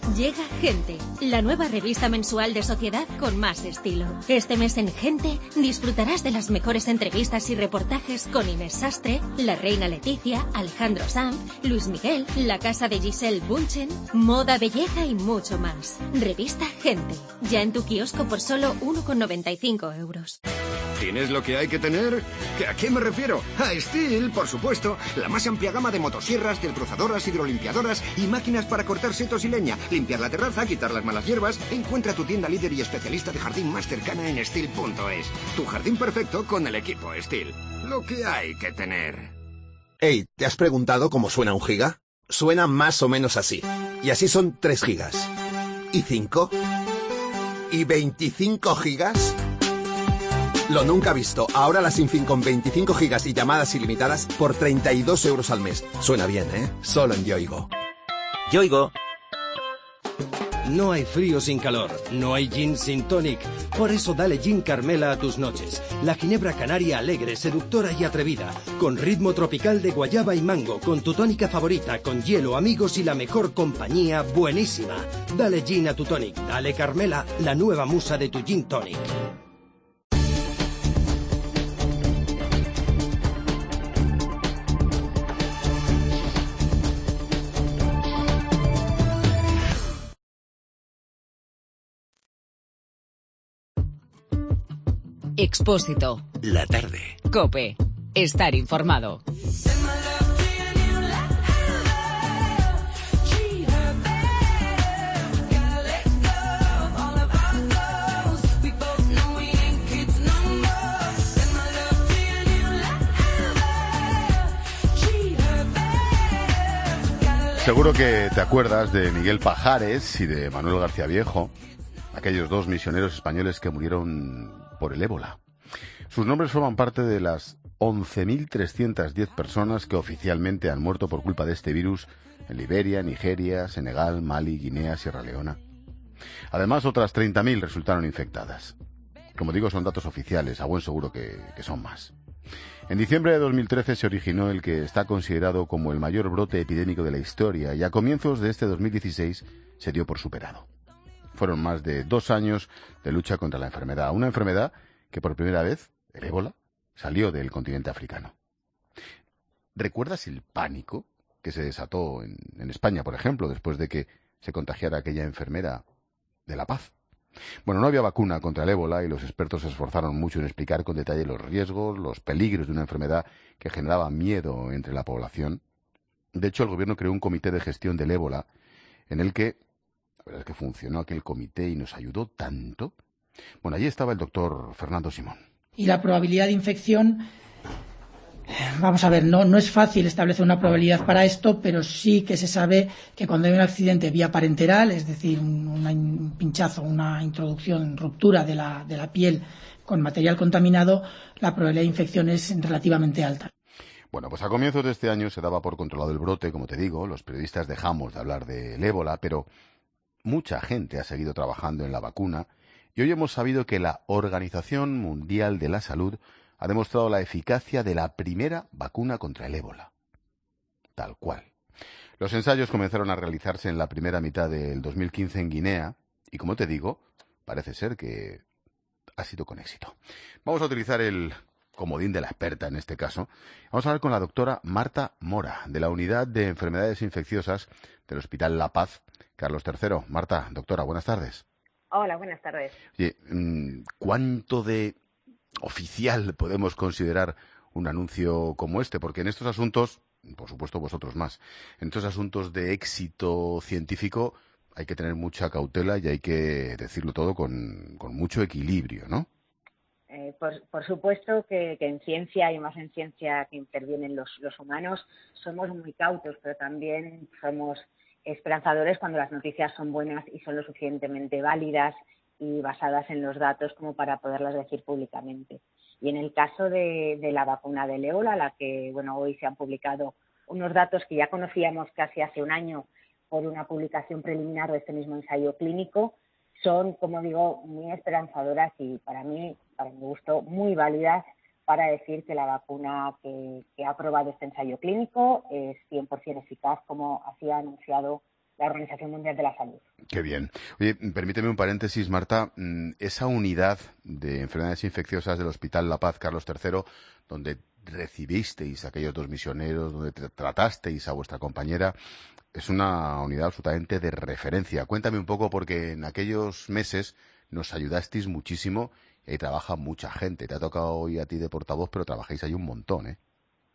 Llega Gente, la nueva revista mensual de sociedad con más estilo. Este mes en Gente disfrutarás de las mejores entrevistas y reportajes con Inés Sastre, la reina Leticia, Alejandro Sanz, Luis Miguel, la casa de Giselle Bunchen, moda, belleza y mucho más. Revista Gente, ya en tu kiosco por solo uno con noventa y cinco euros. ¿Tienes lo que hay que tener? ¿A qué me refiero? A Stihl, por supuesto. La más amplia gama de motosierras, desbrozadoras, hidrolimpiadoras y máquinas para cortar setos y leña, limpiar la terraza, quitar las malas hierbas. Encuentra tu tienda líder y especialista de jardín más cercana en Stihl punto es. Tu jardín perfecto con el equipo Stihl. Lo que hay que tener. Hey, ¿te has preguntado cómo suena un giga? Suena más o menos así. Y así son tres gigas. ¿Y cinco? ¿Y veinticinco gigas? Lo nunca visto. Ahora la Sin Fin con veinticinco gigas y llamadas ilimitadas por treinta y dos euros al mes. Suena bien, ¿eh? Solo en Yoigo. Yoigo. No hay frío sin calor, no hay gin sin tonic. Por eso dale Gin Carmela a tus noches. La ginebra canaria alegre, seductora y atrevida. Con ritmo tropical de guayaba y mango. Con tu tónica favorita, con hielo, amigos y la mejor compañía, buenísima. Dale gin a tu tonic. Dale Carmela, la nueva musa de tu gin tonic. Expósito. La tarde. COPE. Estar informado. Seguro que te acuerdas de Miguel Pajares y de Manuel García Viejo, aquellos dos misioneros españoles que murieron por el ébola. Sus nombres forman parte de las once mil trescientas diez personas que oficialmente han muerto por culpa de este virus en Liberia, Nigeria, Senegal, Mali, Guinea, Sierra Leona. Además, otras treinta mil resultaron infectadas. Como digo, son datos oficiales, a buen seguro que, que son más. En diciembre de dos mil trece se originó el que está considerado como el mayor brote epidémico de la historia y a comienzos de este dos mil dieciséis se dio por superado. Fueron más de dos años de lucha contra la enfermedad, una enfermedad que por primera vez, el ébola, salió del continente africano. ¿Recuerdas el pánico que se desató en, en España, por ejemplo, después de que se contagiara aquella enfermera de La Paz? Bueno, no había vacuna contra el ébola y los expertos se esforzaron mucho en explicar con detalle los riesgos, los peligros de una enfermedad que generaba miedo entre la población. De hecho, el gobierno creó un comité de gestión del ébola en el que, la verdad es que funcionó aquel comité y nos ayudó tanto. Bueno, allí estaba el doctor Fernando Simón. Y la probabilidad de infección, vamos a ver, no, no es fácil establecer una probabilidad para esto, pero sí que se sabe que cuando hay un accidente vía parenteral, es decir, un, una, un pinchazo, una introducción, ruptura de la, de la piel con material contaminado, la probabilidad de infección es relativamente alta. Bueno, pues a comienzos de este año se daba por controlado el brote, como te digo, los periodistas dejamos de hablar del ébola, pero mucha gente ha seguido trabajando en la vacuna y hoy hemos sabido que la Organización Mundial de la Salud ha demostrado la eficacia de la primera vacuna contra el ébola. Tal cual. Los ensayos comenzaron a realizarse en la primera mitad del dos mil quince en Guinea y, como te digo, parece ser que ha sido con éxito. Vamos a utilizar el comodín de la experta en este caso. Vamos a hablar con la doctora Marta Mora, de la Unidad de Enfermedades Infecciosas del Hospital La Paz, Carlos tercero. Marta, doctora, buenas tardes. Hola, buenas tardes. Oye, ¿cuánto de oficial podemos considerar un anuncio como este? Porque en estos asuntos, por supuesto vosotros más, en estos asuntos de éxito científico hay que tener mucha cautela y hay que decirlo todo con, con mucho equilibrio, ¿no? Eh, por, por supuesto que, que en ciencia, y más en ciencia que intervienen los, los humanos, somos muy cautos, pero también somos esperanzadores cuando las noticias son buenas y son lo suficientemente válidas y basadas en los datos como para poderlas decir públicamente. Y en el caso de, de la vacuna del ébola, la que bueno hoy se han publicado unos datos que ya conocíamos casi hace un año por una publicación preliminar de este mismo ensayo clínico, son, como digo, muy esperanzadoras y para mí, para mi gusto, muy válidas para decir que la vacuna que, que ha aprobado este ensayo clínico es cien por ciento eficaz, como así ha anunciado la Organización Mundial de la Salud. Qué bien. Oye, permíteme un paréntesis, Marta. Esa unidad de enfermedades infecciosas del Hospital La Paz Carlos tercero, donde recibisteis a aquellos dos misioneros, donde tratasteis a vuestra compañera, es una unidad absolutamente de referencia. Cuéntame un poco, porque en aquellos meses nos ayudasteis muchísimo y ahí trabaja mucha gente. Te ha tocado hoy a ti de portavoz, pero trabajáis ahí un montón, ¿eh?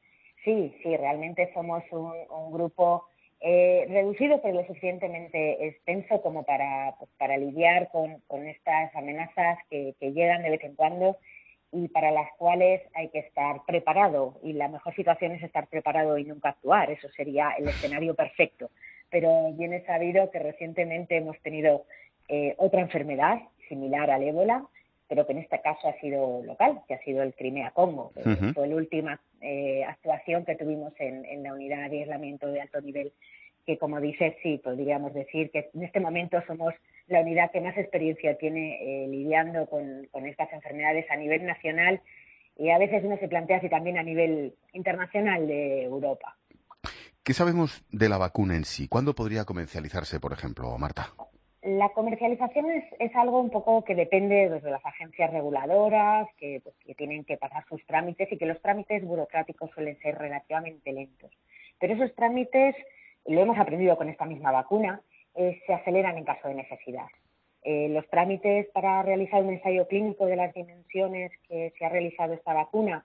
Sí, sí, realmente somos un, un grupo eh, reducido, pero lo suficientemente extenso como para, pues, para lidiar con, con estas amenazas que, que llegan de vez en cuando y para las cuales hay que estar preparado. Y la mejor situación es estar preparado y nunca actuar. Eso sería el escenario perfecto. Pero bien es sabido que recientemente hemos tenido eh, otra enfermedad similar al ébola, pero que en este caso ha sido local, que ha sido el Crimea-Congo. Uh-huh. Fue la última eh, actuación que tuvimos en, en la unidad de aislamiento de alto nivel, que, como dices, sí, podríamos decir que en este momento somos la unidad que más experiencia tiene eh, lidiando con, con estas enfermedades a nivel nacional, y a veces uno se plantea si también a nivel internacional de Europa. ¿Qué sabemos de la vacuna en sí? ¿Cuándo podría comercializarse, por ejemplo, Marta? La comercialización es, es algo un poco que depende pues, de las agencias reguladoras, que, pues, que tienen que pasar sus trámites, y que los trámites burocráticos suelen ser relativamente lentos. Pero esos trámites, lo hemos aprendido con esta misma vacuna, eh, se aceleran en caso de necesidad. Eh, los trámites para realizar un ensayo clínico de las dimensiones que se ha realizado esta vacuna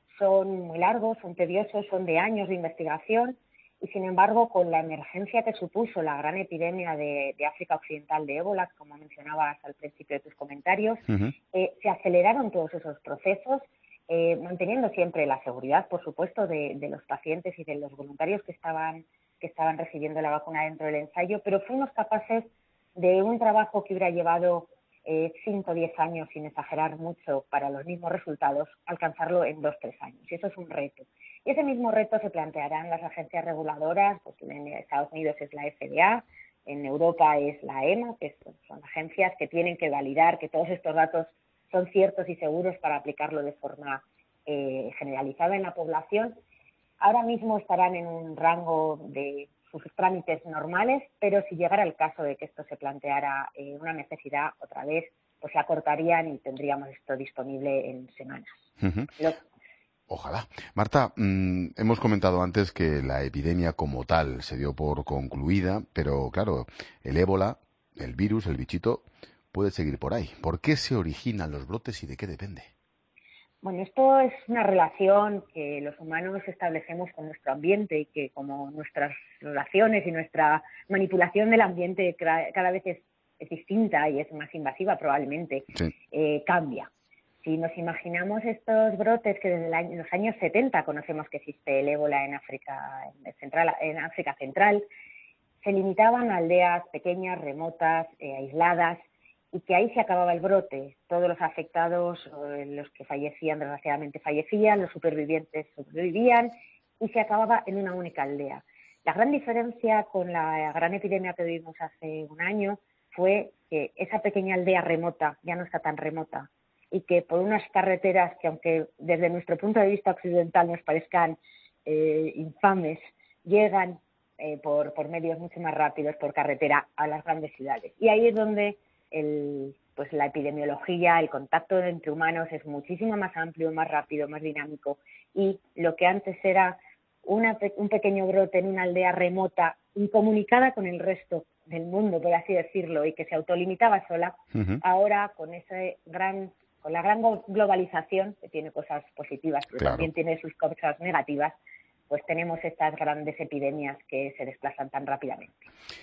son muy largos, son tediosos, son de años de investigación. Y, sin embargo, con la emergencia que supuso la gran epidemia de, de África Occidental de ébola, como mencionabas al principio de tus comentarios, uh-huh. eh, se aceleraron todos esos procesos, eh, manteniendo siempre la seguridad, por supuesto, de, de los pacientes y de los voluntarios que estaban, que estaban recibiendo la vacuna dentro del ensayo, pero fuimos capaces de un trabajo que hubiera llevado eh, cinco o diez años, sin exagerar mucho, para los mismos resultados, alcanzarlo en dos o tres años. Y eso es un reto. Y ese mismo reto se plantearán las agencias reguladoras, pues en Estados Unidos es la F D A, en Europa es la E M A, que son agencias que tienen que validar que todos estos datos son ciertos y seguros para aplicarlo de forma eh, generalizada en la población. Ahora mismo estarán en un rango de sus trámites normales, pero si llegara el caso de que esto se planteara eh, una necesidad otra vez, pues se acortarían y tendríamos esto disponible en semanas. Uh-huh. Lo, Ojalá. Marta, mmm, hemos comentado antes que la epidemia como tal se dio por concluida, pero claro, el ébola, el virus, el bichito, puede seguir por ahí. ¿Por qué se originan los brotes y de qué depende? Bueno, esto es una relación que los humanos establecemos con nuestro ambiente y que, como nuestras relaciones y nuestra manipulación del ambiente cada vez es, es distinta y es más invasiva probablemente, sí. eh, cambia. Si nos imaginamos estos brotes que desde el año, los años setenta conocemos que existe el ébola en África Central, en África Central, se limitaban a aldeas pequeñas, remotas, eh, aisladas, y que ahí se acababa el brote. Todos los afectados, los que fallecían, desgraciadamente fallecían, los supervivientes sobrevivían, y se acababa en una única aldea. La gran diferencia con la gran epidemia que vivimos hace un año fue que esa pequeña aldea remota ya no está tan remota, y que por unas carreteras que, aunque desde nuestro punto de vista occidental nos parezcan eh, infames, llegan eh, por, por medios mucho más rápidos, por carretera, a las grandes ciudades. Y ahí es donde el, pues la epidemiología, el contacto entre humanos es muchísimo más amplio, más rápido, más dinámico, y lo que antes era una, un pequeño brote en una aldea remota, incomunicada con el resto del mundo, por así decirlo, y que se autolimitaba sola, uh-huh. ahora con ese gran... con la gran globalización, que tiene cosas positivas, pero claro. también tiene sus cosas negativas, pues tenemos estas grandes epidemias que se desplazan tan rápidamente.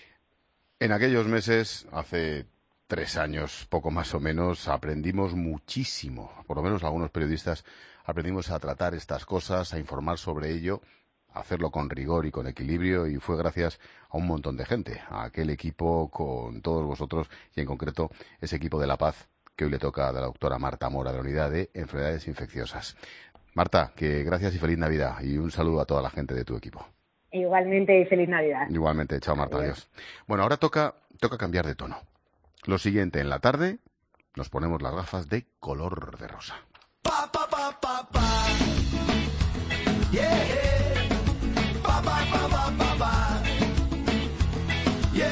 En aquellos meses, hace tres años, poco más o menos, aprendimos muchísimo, por lo menos algunos periodistas aprendimos a tratar estas cosas, a informar sobre ello, a hacerlo con rigor y con equilibrio, y fue gracias a un montón de gente, a aquel equipo con todos vosotros, y en concreto ese equipo de La Paz, que hoy le toca a la doctora Marta Mora, de la Unidad de Enfermedades Infecciosas. Marta, que gracias y feliz Navidad, y un saludo a toda la gente de tu equipo. Igualmente, y feliz Navidad. Igualmente, chao Marta, adiós. adiós. Bueno, ahora toca, toca cambiar de tono. Lo siguiente, en la tarde nos ponemos las gafas de color de rosa. Pa, pa, pa, pa, pa. Yeah. Pa, pa, pa, pa, pa, pa. Yeah.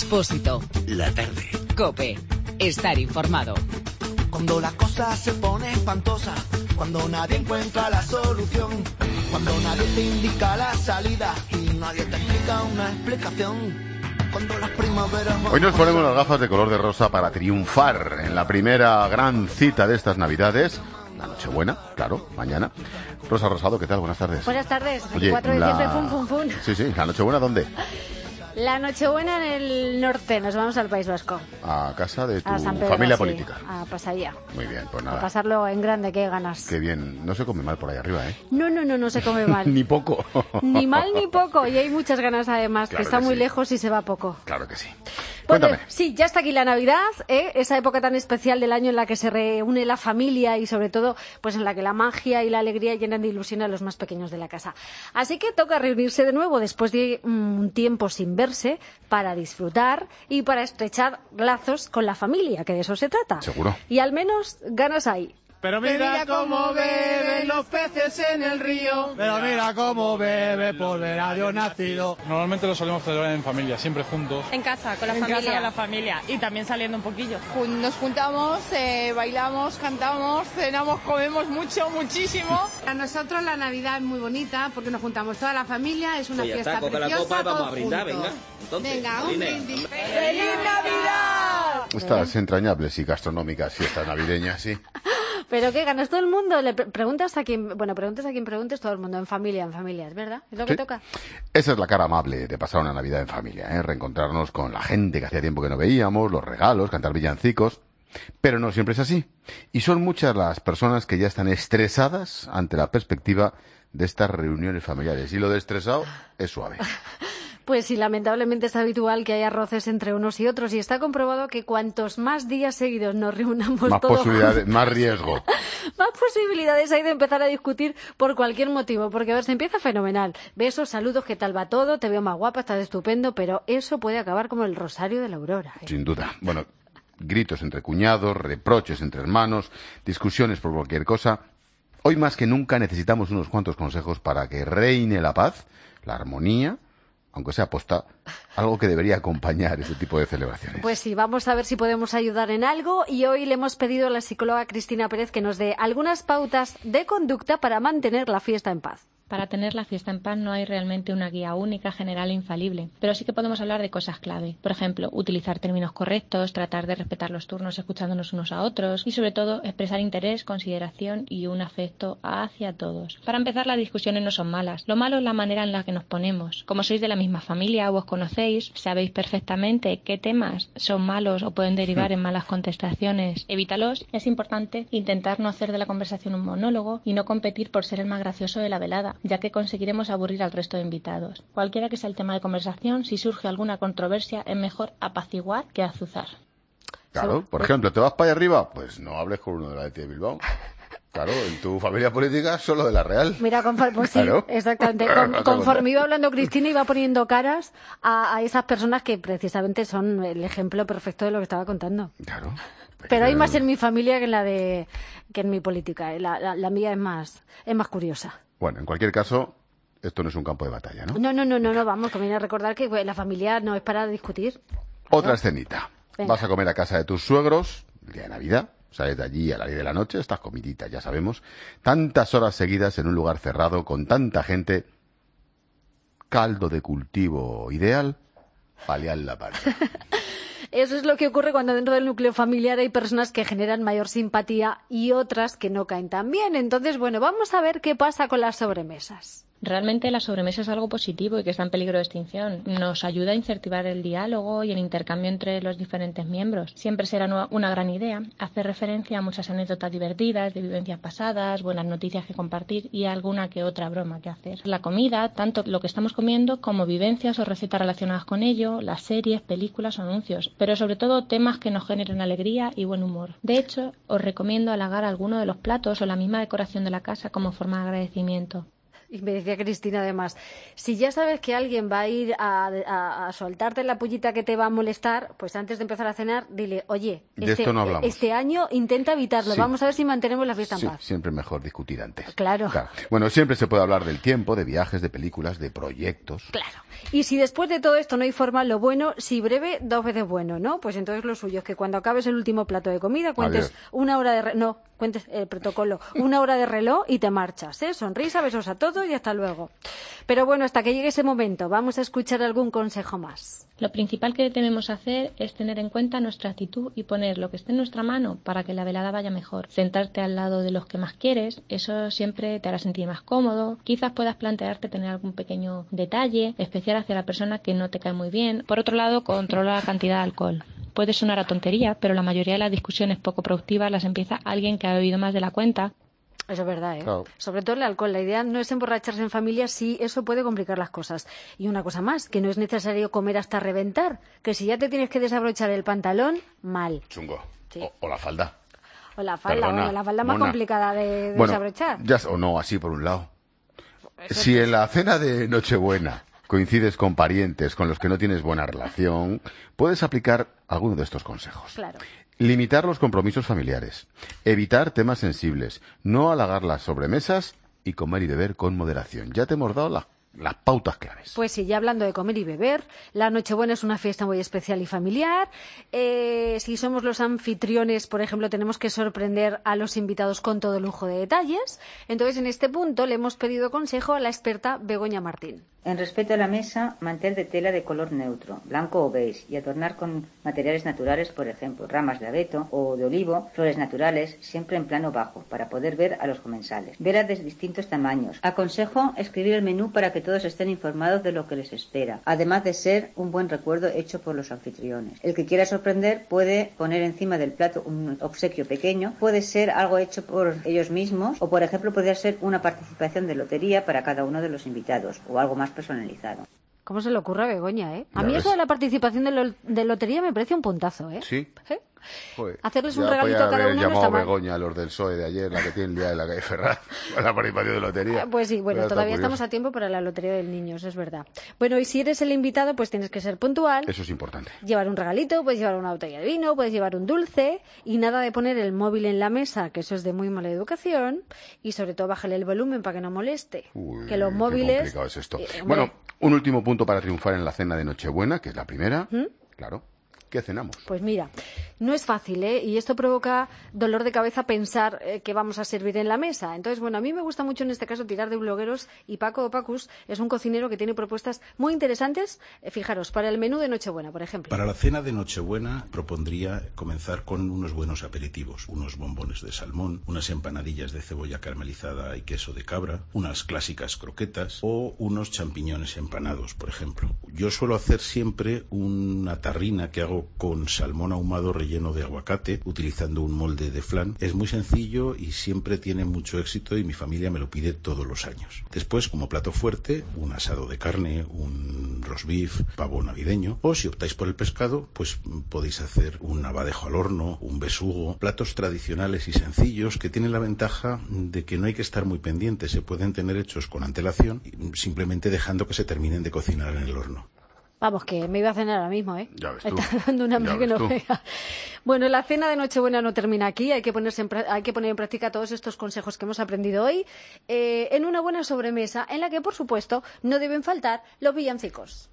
Expósito. La tarde. COPE. Estar informado. Cuando la cosa se pone espantosa, cuando nadie encuentra la solución, cuando nadie te indica la salida y nadie te explica una explicación. Cuando las primaveras... Hoy nos ponemos las gafas de color de rosa para triunfar en la primera gran cita de estas Navidades. La Nochebuena, claro, mañana. Rosa Rosado, ¿qué tal? Buenas tardes. Buenas tardes. Oye, veinticuatro de la... diciembre, fun, fun, fun. Sí, sí, ¿la Nochebuena dónde? La Nochebuena en el norte, nos vamos al País Vasco. A casa de tu a San Pedro, familia sí, política. A Pasaía. Muy bien, pues nada. A pasarlo en grande, qué ganas. Qué bien, no se come mal por ahí arriba, ¿eh? No, no, no, no se come mal. Ni poco. Ni mal ni poco, y hay muchas ganas además, Claro que está que muy sí. lejos y se va poco. Claro que sí. Bueno, Cuéntame. sí, ya está aquí la Navidad, ¿eh? Esa época tan especial del año en la que se reúne la familia y sobre todo pues en la que la magia y la alegría llenan de ilusión a los más pequeños de la casa. Así que toca reunirse de nuevo después de un tiempo sin verse para disfrutar y para estrechar lazos con la familia, que de eso se trata. Seguro. Y al menos ganas hay. Pero mira cómo beben los peces en el río. Pero mira cómo bebe por ver a Dios nacido. Normalmente lo solemos celebrar en familia, siempre juntos. En casa, con la En familia. casa, con la familia. Y también saliendo un poquillo. Nos juntamos, eh, bailamos, cantamos, cenamos, comemos mucho, muchísimo. A nosotros la Navidad es muy bonita porque nos juntamos toda la familia, es una Pues ya fiesta está, coge la preciosa, copa y vamos todos a brindar, juntos. venga. Entonces, Venga, un Marines. brindis. ¡Feliz Navidad! Estas entrañables y gastronómicas fiestas navideñas, sí. Pero qué ganas, todo el mundo, le pre- preguntas a quien, bueno, preguntas a quien preguntes, todo el mundo, en familia, en familia, ¿es verdad? ¿Es lo que Sí. toca? Esa es la cara amable de pasar una Navidad en familia, ¿eh? Reencontrarnos con la gente que hacía tiempo que no veíamos, los regalos, cantar villancicos. Pero no siempre es así. Y son muchas las personas que ya están estresadas ante la perspectiva de estas reuniones familiares. Y lo de estresado es suave. Pues sí, lamentablemente es habitual que haya roces entre unos y otros y está comprobado que cuantos más días seguidos nos reunamos Más todos posibilidades, juntos, más riesgo. más posibilidades hay de empezar a discutir por cualquier motivo, porque a ver, se empieza fenomenal. Besos, saludos, ¿qué tal va todo? Te veo más guapa, estás estupendo, pero eso puede acabar como el rosario de la aurora. ¿eh? Sin duda. Bueno, gritos entre cuñados, reproches entre hermanos, discusiones por cualquier cosa. Hoy más que nunca necesitamos unos cuantos consejos para que reine la paz, la armonía, aunque sea posta, algo que debería acompañar ese tipo de celebraciones. Pues sí, vamos a ver si podemos ayudar en algo y hoy le hemos pedido a la psicóloga Cristina Pérez que nos dé algunas pautas de conducta para mantener la fiesta en paz. Para tener la fiesta en paz no hay realmente una guía única, general e infalible, pero sí que podemos hablar de cosas clave. Por ejemplo, utilizar términos correctos, tratar de respetar los turnos escuchándonos unos a otros y, sobre todo, expresar interés, consideración y un afecto hacia todos. Para empezar, las discusiones no son malas. Lo malo es la manera en la que nos ponemos. Como sois de la misma familia o os conocéis, sabéis perfectamente qué temas son malos o pueden derivar en malas contestaciones. Evítalos. Es importante intentar no hacer de la conversación un monólogo y no competir por ser el más gracioso de la velada, ya que conseguiremos aburrir al resto de invitados. Cualquiera que sea el tema de conversación, si surge alguna controversia, es mejor apaciguar que azuzar. Claro, por ejemplo, ¿te vas para allá arriba? Pues no hables con uno de la Athletic de Bilbao. Claro, en tu familia política solo de la Real. Mira, conforme, pues sí, Claro. exactamente. Con- conforme iba hablando Cristina, iba poniendo caras a, a esas personas que precisamente son el ejemplo perfecto de lo que estaba contando. Claro. Pero hay más en mi familia que en la de que en mi política. ¿eh? La, la, la mía es más es más curiosa. Bueno, en cualquier caso, esto no es un campo de batalla, ¿no? No, no, no, no, no vamos, conviene recordar que pues, la familia no es para discutir. Otra escenita. Venga. Vas a comer a casa de tus suegros, el día de Navidad, sales de allí a las diez de la noche, estas comiditas, ya sabemos, tantas horas seguidas en un lugar cerrado, con tanta gente, caldo de cultivo ideal, paliar la parte. Eso es lo que ocurre cuando dentro del núcleo familiar hay personas que generan mayor simpatía y otras que no caen tan bien. Entonces, bueno, vamos a ver qué pasa con las sobremesas. Realmente la sobremesa es algo positivo y que está en peligro de extinción. Nos ayuda a incentivar el diálogo y el intercambio entre los diferentes miembros. Siempre será una gran idea hacer referencia a muchas anécdotas divertidas, de vivencias pasadas, buenas noticias que compartir y alguna que otra broma que hacer. La comida, tanto lo que estamos comiendo como vivencias o recetas relacionadas con ello, las series, películas o anuncios, pero sobre todo temas que nos generen alegría y buen humor. De hecho, os recomiendo halagar alguno de los platos o la misma decoración de la casa como forma de agradecimiento. Y me decía Cristina además, si ya sabes que alguien va a ir a, a, a soltarte la pullita que te va a molestar, pues antes de empezar a cenar, dile, oye, de este, esto no hablamos. este año intenta evitarlo, Sí. vamos a ver si mantenemos la fiesta Sí, en paz. siempre mejor discutir antes. Claro. Claro. Bueno, siempre se puede hablar del tiempo, de viajes, de películas, de proyectos. Claro. Y si después de todo esto no hay forma, lo bueno, si breve, dos veces bueno, ¿no? Pues entonces lo suyo es que cuando acabes el último plato de comida, cuentes Adiós. una hora de... Re- no, cuentes el protocolo, una hora de reloj y te marchas, ¿eh? Sonrisa, besos a todos y hasta luego. Pero bueno, hasta que llegue ese momento, vamos a escuchar algún consejo más. Lo principal que debemos hacer es tener en cuenta nuestra actitud y poner lo que esté en nuestra mano para que la velada vaya mejor. Sentarte al lado de los que más quieres, eso siempre te hará sentir más cómodo. Quizás puedas plantearte tener algún pequeño detalle especial hacia la persona que no te cae muy bien. Por otro lado, controla la cantidad de alcohol. Puede sonar a tontería, pero la mayoría de las discusiones poco productivas las empieza alguien que ha bebido más de la cuenta. Eso es verdad, ¿eh? Claro. Sobre todo el alcohol. La idea no es emborracharse en familia, sí, eso puede complicar las cosas. Y una cosa más, que no es necesario comer hasta reventar, que si ya te tienes que desabrochar el pantalón, mal. Chungo. Sí. O, o la falda. O la falda, Perdona, bueno, la falda más mona. complicada de, de Bueno, desabrochar. ya, o no, así por un lado. Eso Si es- en la cena de Nochebuena coincides con parientes con los que no tienes buena relación, puedes aplicar alguno de estos consejos. Claro. Limitar los compromisos familiares, evitar temas sensibles, no halagar las sobremesas y comer y beber con moderación. Ya te hemos dado la- las pautas claves. Pues sí, ya hablando de comer y beber, la Nochebuena es una fiesta muy especial y familiar. Eh, si somos los anfitriones, por ejemplo, tenemos que sorprender a los invitados con todo lujo de detalles. Entonces, en este punto le hemos pedido consejo a la experta Begoña Martín. En respecto a la mesa, mantel de tela de color neutro, blanco o beige, y adornar con materiales naturales, por ejemplo, ramas de abeto o de olivo, flores naturales, siempre en plano bajo, para poder ver a los comensales. Velas de distintos tamaños. Aconsejo escribir el menú para que todos estén informados de lo que les espera, además de ser un buen recuerdo hecho por los anfitriones. El que quiera sorprender puede poner encima del plato un obsequio pequeño, puede ser algo hecho por ellos mismos, o por ejemplo podría ser una participación de lotería para cada uno de los invitados, o algo más personalizado. ¿Cómo se le ocurre a Begoña, eh? A Ya mí ves. eso de la participación de, lo- de lotería me parece un puntazo, ¿eh? Sí. ¿Eh? Joder, Hacerles un ya regalito podía a cada haber uno no llamado está mal. Begoña a los del P S O E de ayer, la que tiene el día de la calle Ferraz, con la participación de lotería. Pues sí, bueno, Pero está todavía curioso. estamos a tiempo para la lotería del niño, eso es verdad. Bueno, y si eres el invitado, pues tienes que ser puntual. Eso es importante. Llevar un regalito, puedes llevar una botella de vino, puedes llevar un dulce y nada de poner el móvil en la mesa, que eso es de muy mala educación, y sobre todo bájale el volumen para que no moleste. Uy, que los qué móviles... complicado es esto. Eh, hombre, Bueno, un último punto para triunfar en la cena de Nochebuena, que es la primera. ¿Mm? Claro. ¿Qué cenamos? Pues mira, no es fácil, ¿eh? Y esto provoca dolor de cabeza pensar eh, qué vamos a servir en la mesa. Entonces, bueno, a mí me gusta mucho en este caso tirar de blogueros y Paco Opacus es un cocinero que tiene propuestas muy interesantes, eh, fijaros, para el menú de Nochebuena, por ejemplo. Para la cena de Nochebuena propondría comenzar con unos buenos aperitivos, unos bombones de salmón, unas empanadillas de cebolla caramelizada y queso de cabra, unas clásicas croquetas o unos champiñones empanados, por ejemplo. Yo suelo hacer siempre una tarrina que hago con salmón ahumado relleno de aguacate, utilizando un molde de flan. Es muy sencillo y siempre tiene mucho éxito y mi familia me lo pide todos los años. Después, como plato fuerte, un asado de carne, un roast beef, pavo navideño, o si optáis por el pescado, pues podéis hacer un abadejo al horno, un besugo, platos tradicionales y sencillos que tienen la ventaja de que no hay que estar muy pendientes, se pueden tener hechos con antelación, simplemente dejando que se terminen de cocinar en el horno. Vamos, que me iba a cenar ahora mismo, ¿eh? Ya ves Me tú. está dando un hambre Ya que ves no tú. vea. Bueno, la cena de Nochebuena no termina aquí. Hay que, ponerse en pra- hay que poner en práctica todos estos consejos que hemos aprendido hoy eh, en una buena sobremesa en la que, por supuesto, no deben faltar los villancicos.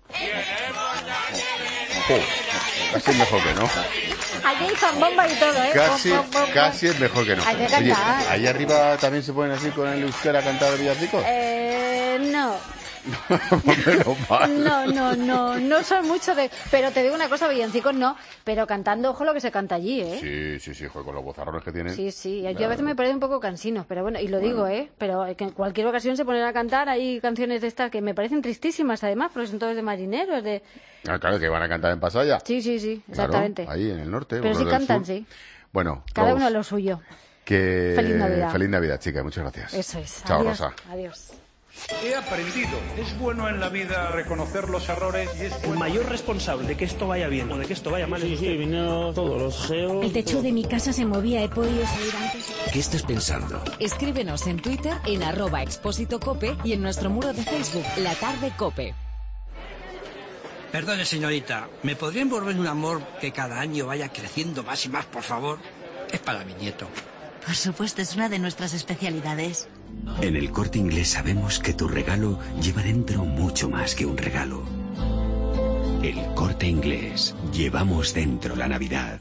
Oh, casi es mejor que no. Aquí hay zambomba y todo, ¿eh? Casi, Pom, pom, pom, pom. casi es mejor que no. Hay que Oye, cantar. ahí arriba también se ponen así con el euskera a cantar villancicos. Eh, no. Menos mal. No, no, no, no soy mucho de... Pero te digo una cosa, villancicos no, pero cantando, ojo lo que se canta allí, ¿eh? Sí, sí, sí, joder, con los bozarrones que tienen. Sí, sí, yo a Claro. veces me parece un poco cansino, pero bueno, y lo Bueno. digo, ¿eh? Pero que en cualquier ocasión se ponen a cantar, hay canciones de estas que me parecen tristísimas además, porque son todos de marineros, de... Ah, claro, que van a cantar en Pasaya. Sí, sí, sí, Claro, exactamente. ahí en el norte. Pero o sí los del cantan, sur. sí. Bueno, Cada Rose, uno a lo suyo. que... Feliz Navidad. Feliz Navidad, chica, muchas gracias. Eso es. Chao, Adiós. Rosa. Adiós. He aprendido. Es bueno en la vida reconocer los errores y es bueno. El mayor responsable de que esto vaya bien o de que esto vaya mal. Sí, sí, vinieron todos los G E O. El techo de mi casa se movía, he podido salir antes. ¿Qué estás pensando? Escríbenos en Twitter en arroba Expósito Cope y en nuestro muro de Facebook, La Tarde Cope. Perdone, señorita, ¿me podría envolver un amor que cada año vaya creciendo más y más, por favor? Es para mi nieto. Por supuesto, es una de nuestras especialidades. En El Corte Inglés sabemos que tu regalo lleva dentro mucho más que un regalo. El Corte Inglés. Llevamos dentro la Navidad.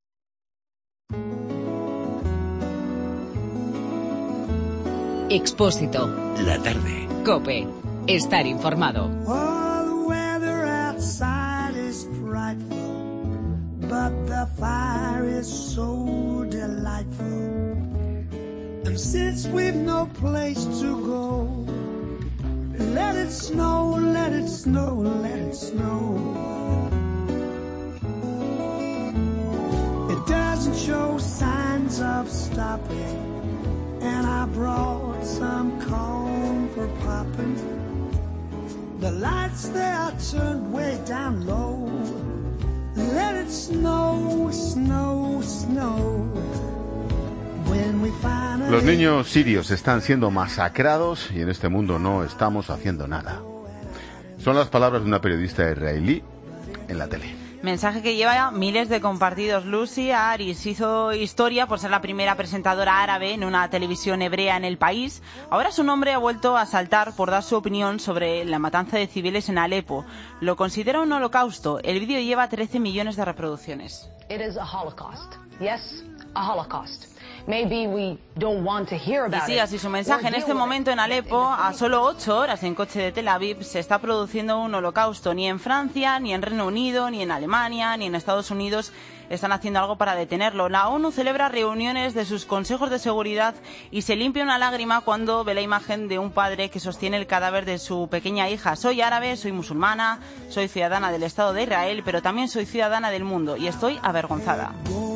Expósito. La tarde. Cope. Estar informado. Oh, the weather outside is frightful, but the fire is so delightful. And since we've no place to go, let it snow, let it snow, let it snow. It doesn't show signs of stopping, and I brought some corn for popping. The lights they are turned way down low. Let it snow, snow, snow. Los niños sirios están siendo masacrados y en este mundo no estamos haciendo nada. Son las palabras de una periodista israelí en la tele. Mensaje que lleva miles de compartidos. Lucy Aris hizo historia por ser la primera presentadora árabe en una televisión hebrea en el país. Ahora su nombre ha vuelto a saltar por dar su opinión sobre la matanza de civiles en Alepo. Lo considera un holocausto. El vídeo lleva trece millones de reproducciones. It is a holocaust. Yes, a holocaust. Maybe we don't want to hear about it. Y sí, así su mensaje. En este momento en Alepo, a solo ocho horas en coche de Tel Aviv, se está produciendo un holocausto. Ni en Francia, ni en Reino Unido, ni en Alemania, ni en Estados Unidos están haciendo algo para detenerlo. La ONU celebra reuniones de sus consejos de seguridad y se limpia una lágrima cuando ve la imagen de un padre que sostiene el cadáver de su pequeña hija. Soy árabe, soy musulmana, soy ciudadana del Estado de Israel, pero también soy ciudadana del mundo y estoy avergonzada.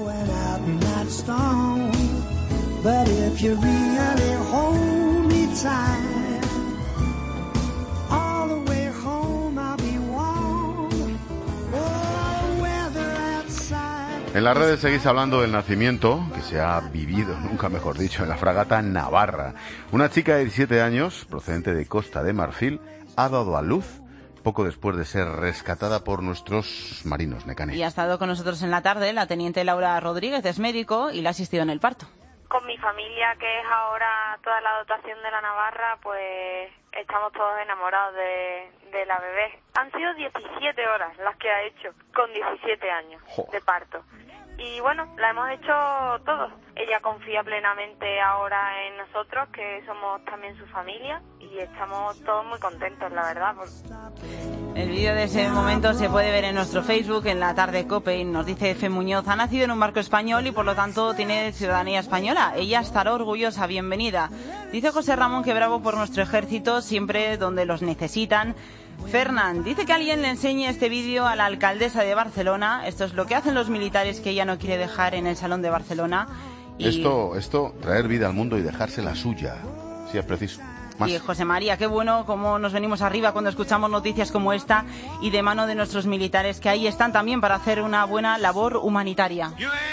But if you really hold me tight, all the way home I'll be warm. Oh, weather outside. En las redes seguís hablando del nacimiento que se ha vivido, nunca mejor dicho, en la fragata Navarra. Una chica de diecisiete años, procedente de Costa de Marfil, ha dado a luz poco después de ser rescatada por nuestros marinos Necane. Y ha estado con nosotros en la tarde la teniente Laura Rodríguez, es médico y la ha asistido en el parto. Con mi familia, que es ahora toda la dotación de la Navarra, pues estamos todos enamorados de, de la bebé. Han sido diecisiete horas las que ha hecho, con diecisiete años de parto. Y bueno, la hemos hecho todos. Ella confía plenamente ahora en nosotros, que somos también su familia, y estamos todos muy contentos, la verdad. El vídeo de ese momento se puede ver en nuestro Facebook, en La Tarde Cope, y nos dice F. Muñoz, ha nacido en un barco español y por lo tanto tiene ciudadanía española. Ella estará orgullosa, bienvenida. Dice José Ramón que bravo por nuestro ejército, siempre donde los necesitan. Fernán dice que alguien le enseñe este vídeo a la alcaldesa de Barcelona. Esto es lo que hacen los militares que ella no quiere dejar en el Salón de Barcelona. Y... Esto, esto, traer vida al mundo y dejarse la suya, si es preciso. Más. Y José María, qué bueno cómo nos venimos arriba cuando escuchamos noticias como esta y de mano de nuestros militares que ahí están también para hacer una buena labor humanitaria.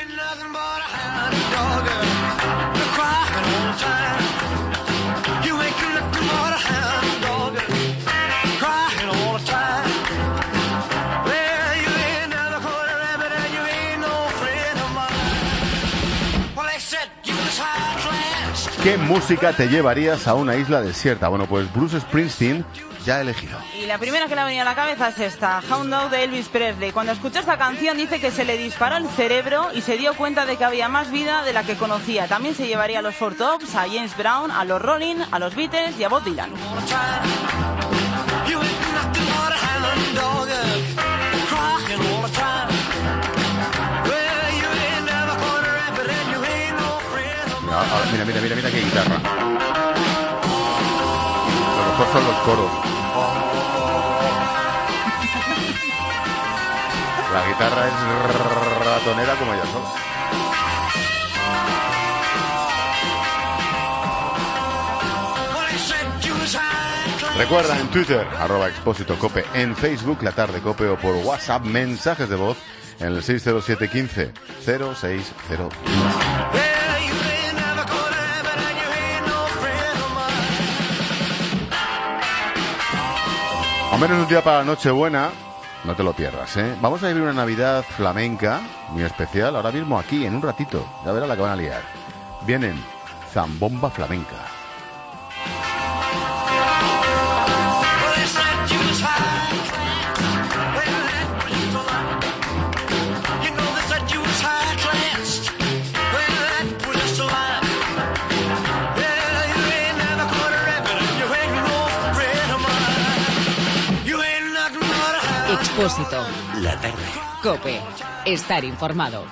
¿Qué música te llevarías a una isla desierta? Bueno, pues Bruce Springsteen ya ha elegido. Y la primera que le ha venido a la cabeza es esta, Hound Dog de Elvis Presley. Cuando escuchó esta canción dice que se le disparó el cerebro y se dio cuenta de que había más vida de la que conocía. También se llevaría a los Four Tops, a James Brown, a los Rolling, a los Beatles y a Bob Dylan. Ahora, mira, mira, mira, mira qué guitarra. Lo mejor son los coros. La guitarra es ratonera como ella sola. Recuerda en Twitter, arroba Expósito Cope, en Facebook, La Tarde Cope, o por WhatsApp, mensajes de voz en el seis cero siete uno cinco cero seis cero. A menos un día para la Nochebuena, no te lo pierdas, ¿eh? Vamos a vivir una Navidad flamenca muy especial, ahora mismo aquí, en un ratito. Ya verás la que van a liar. Vienen Zambomba Flamenca. Expósito. La tarde. Cope. Estar informado.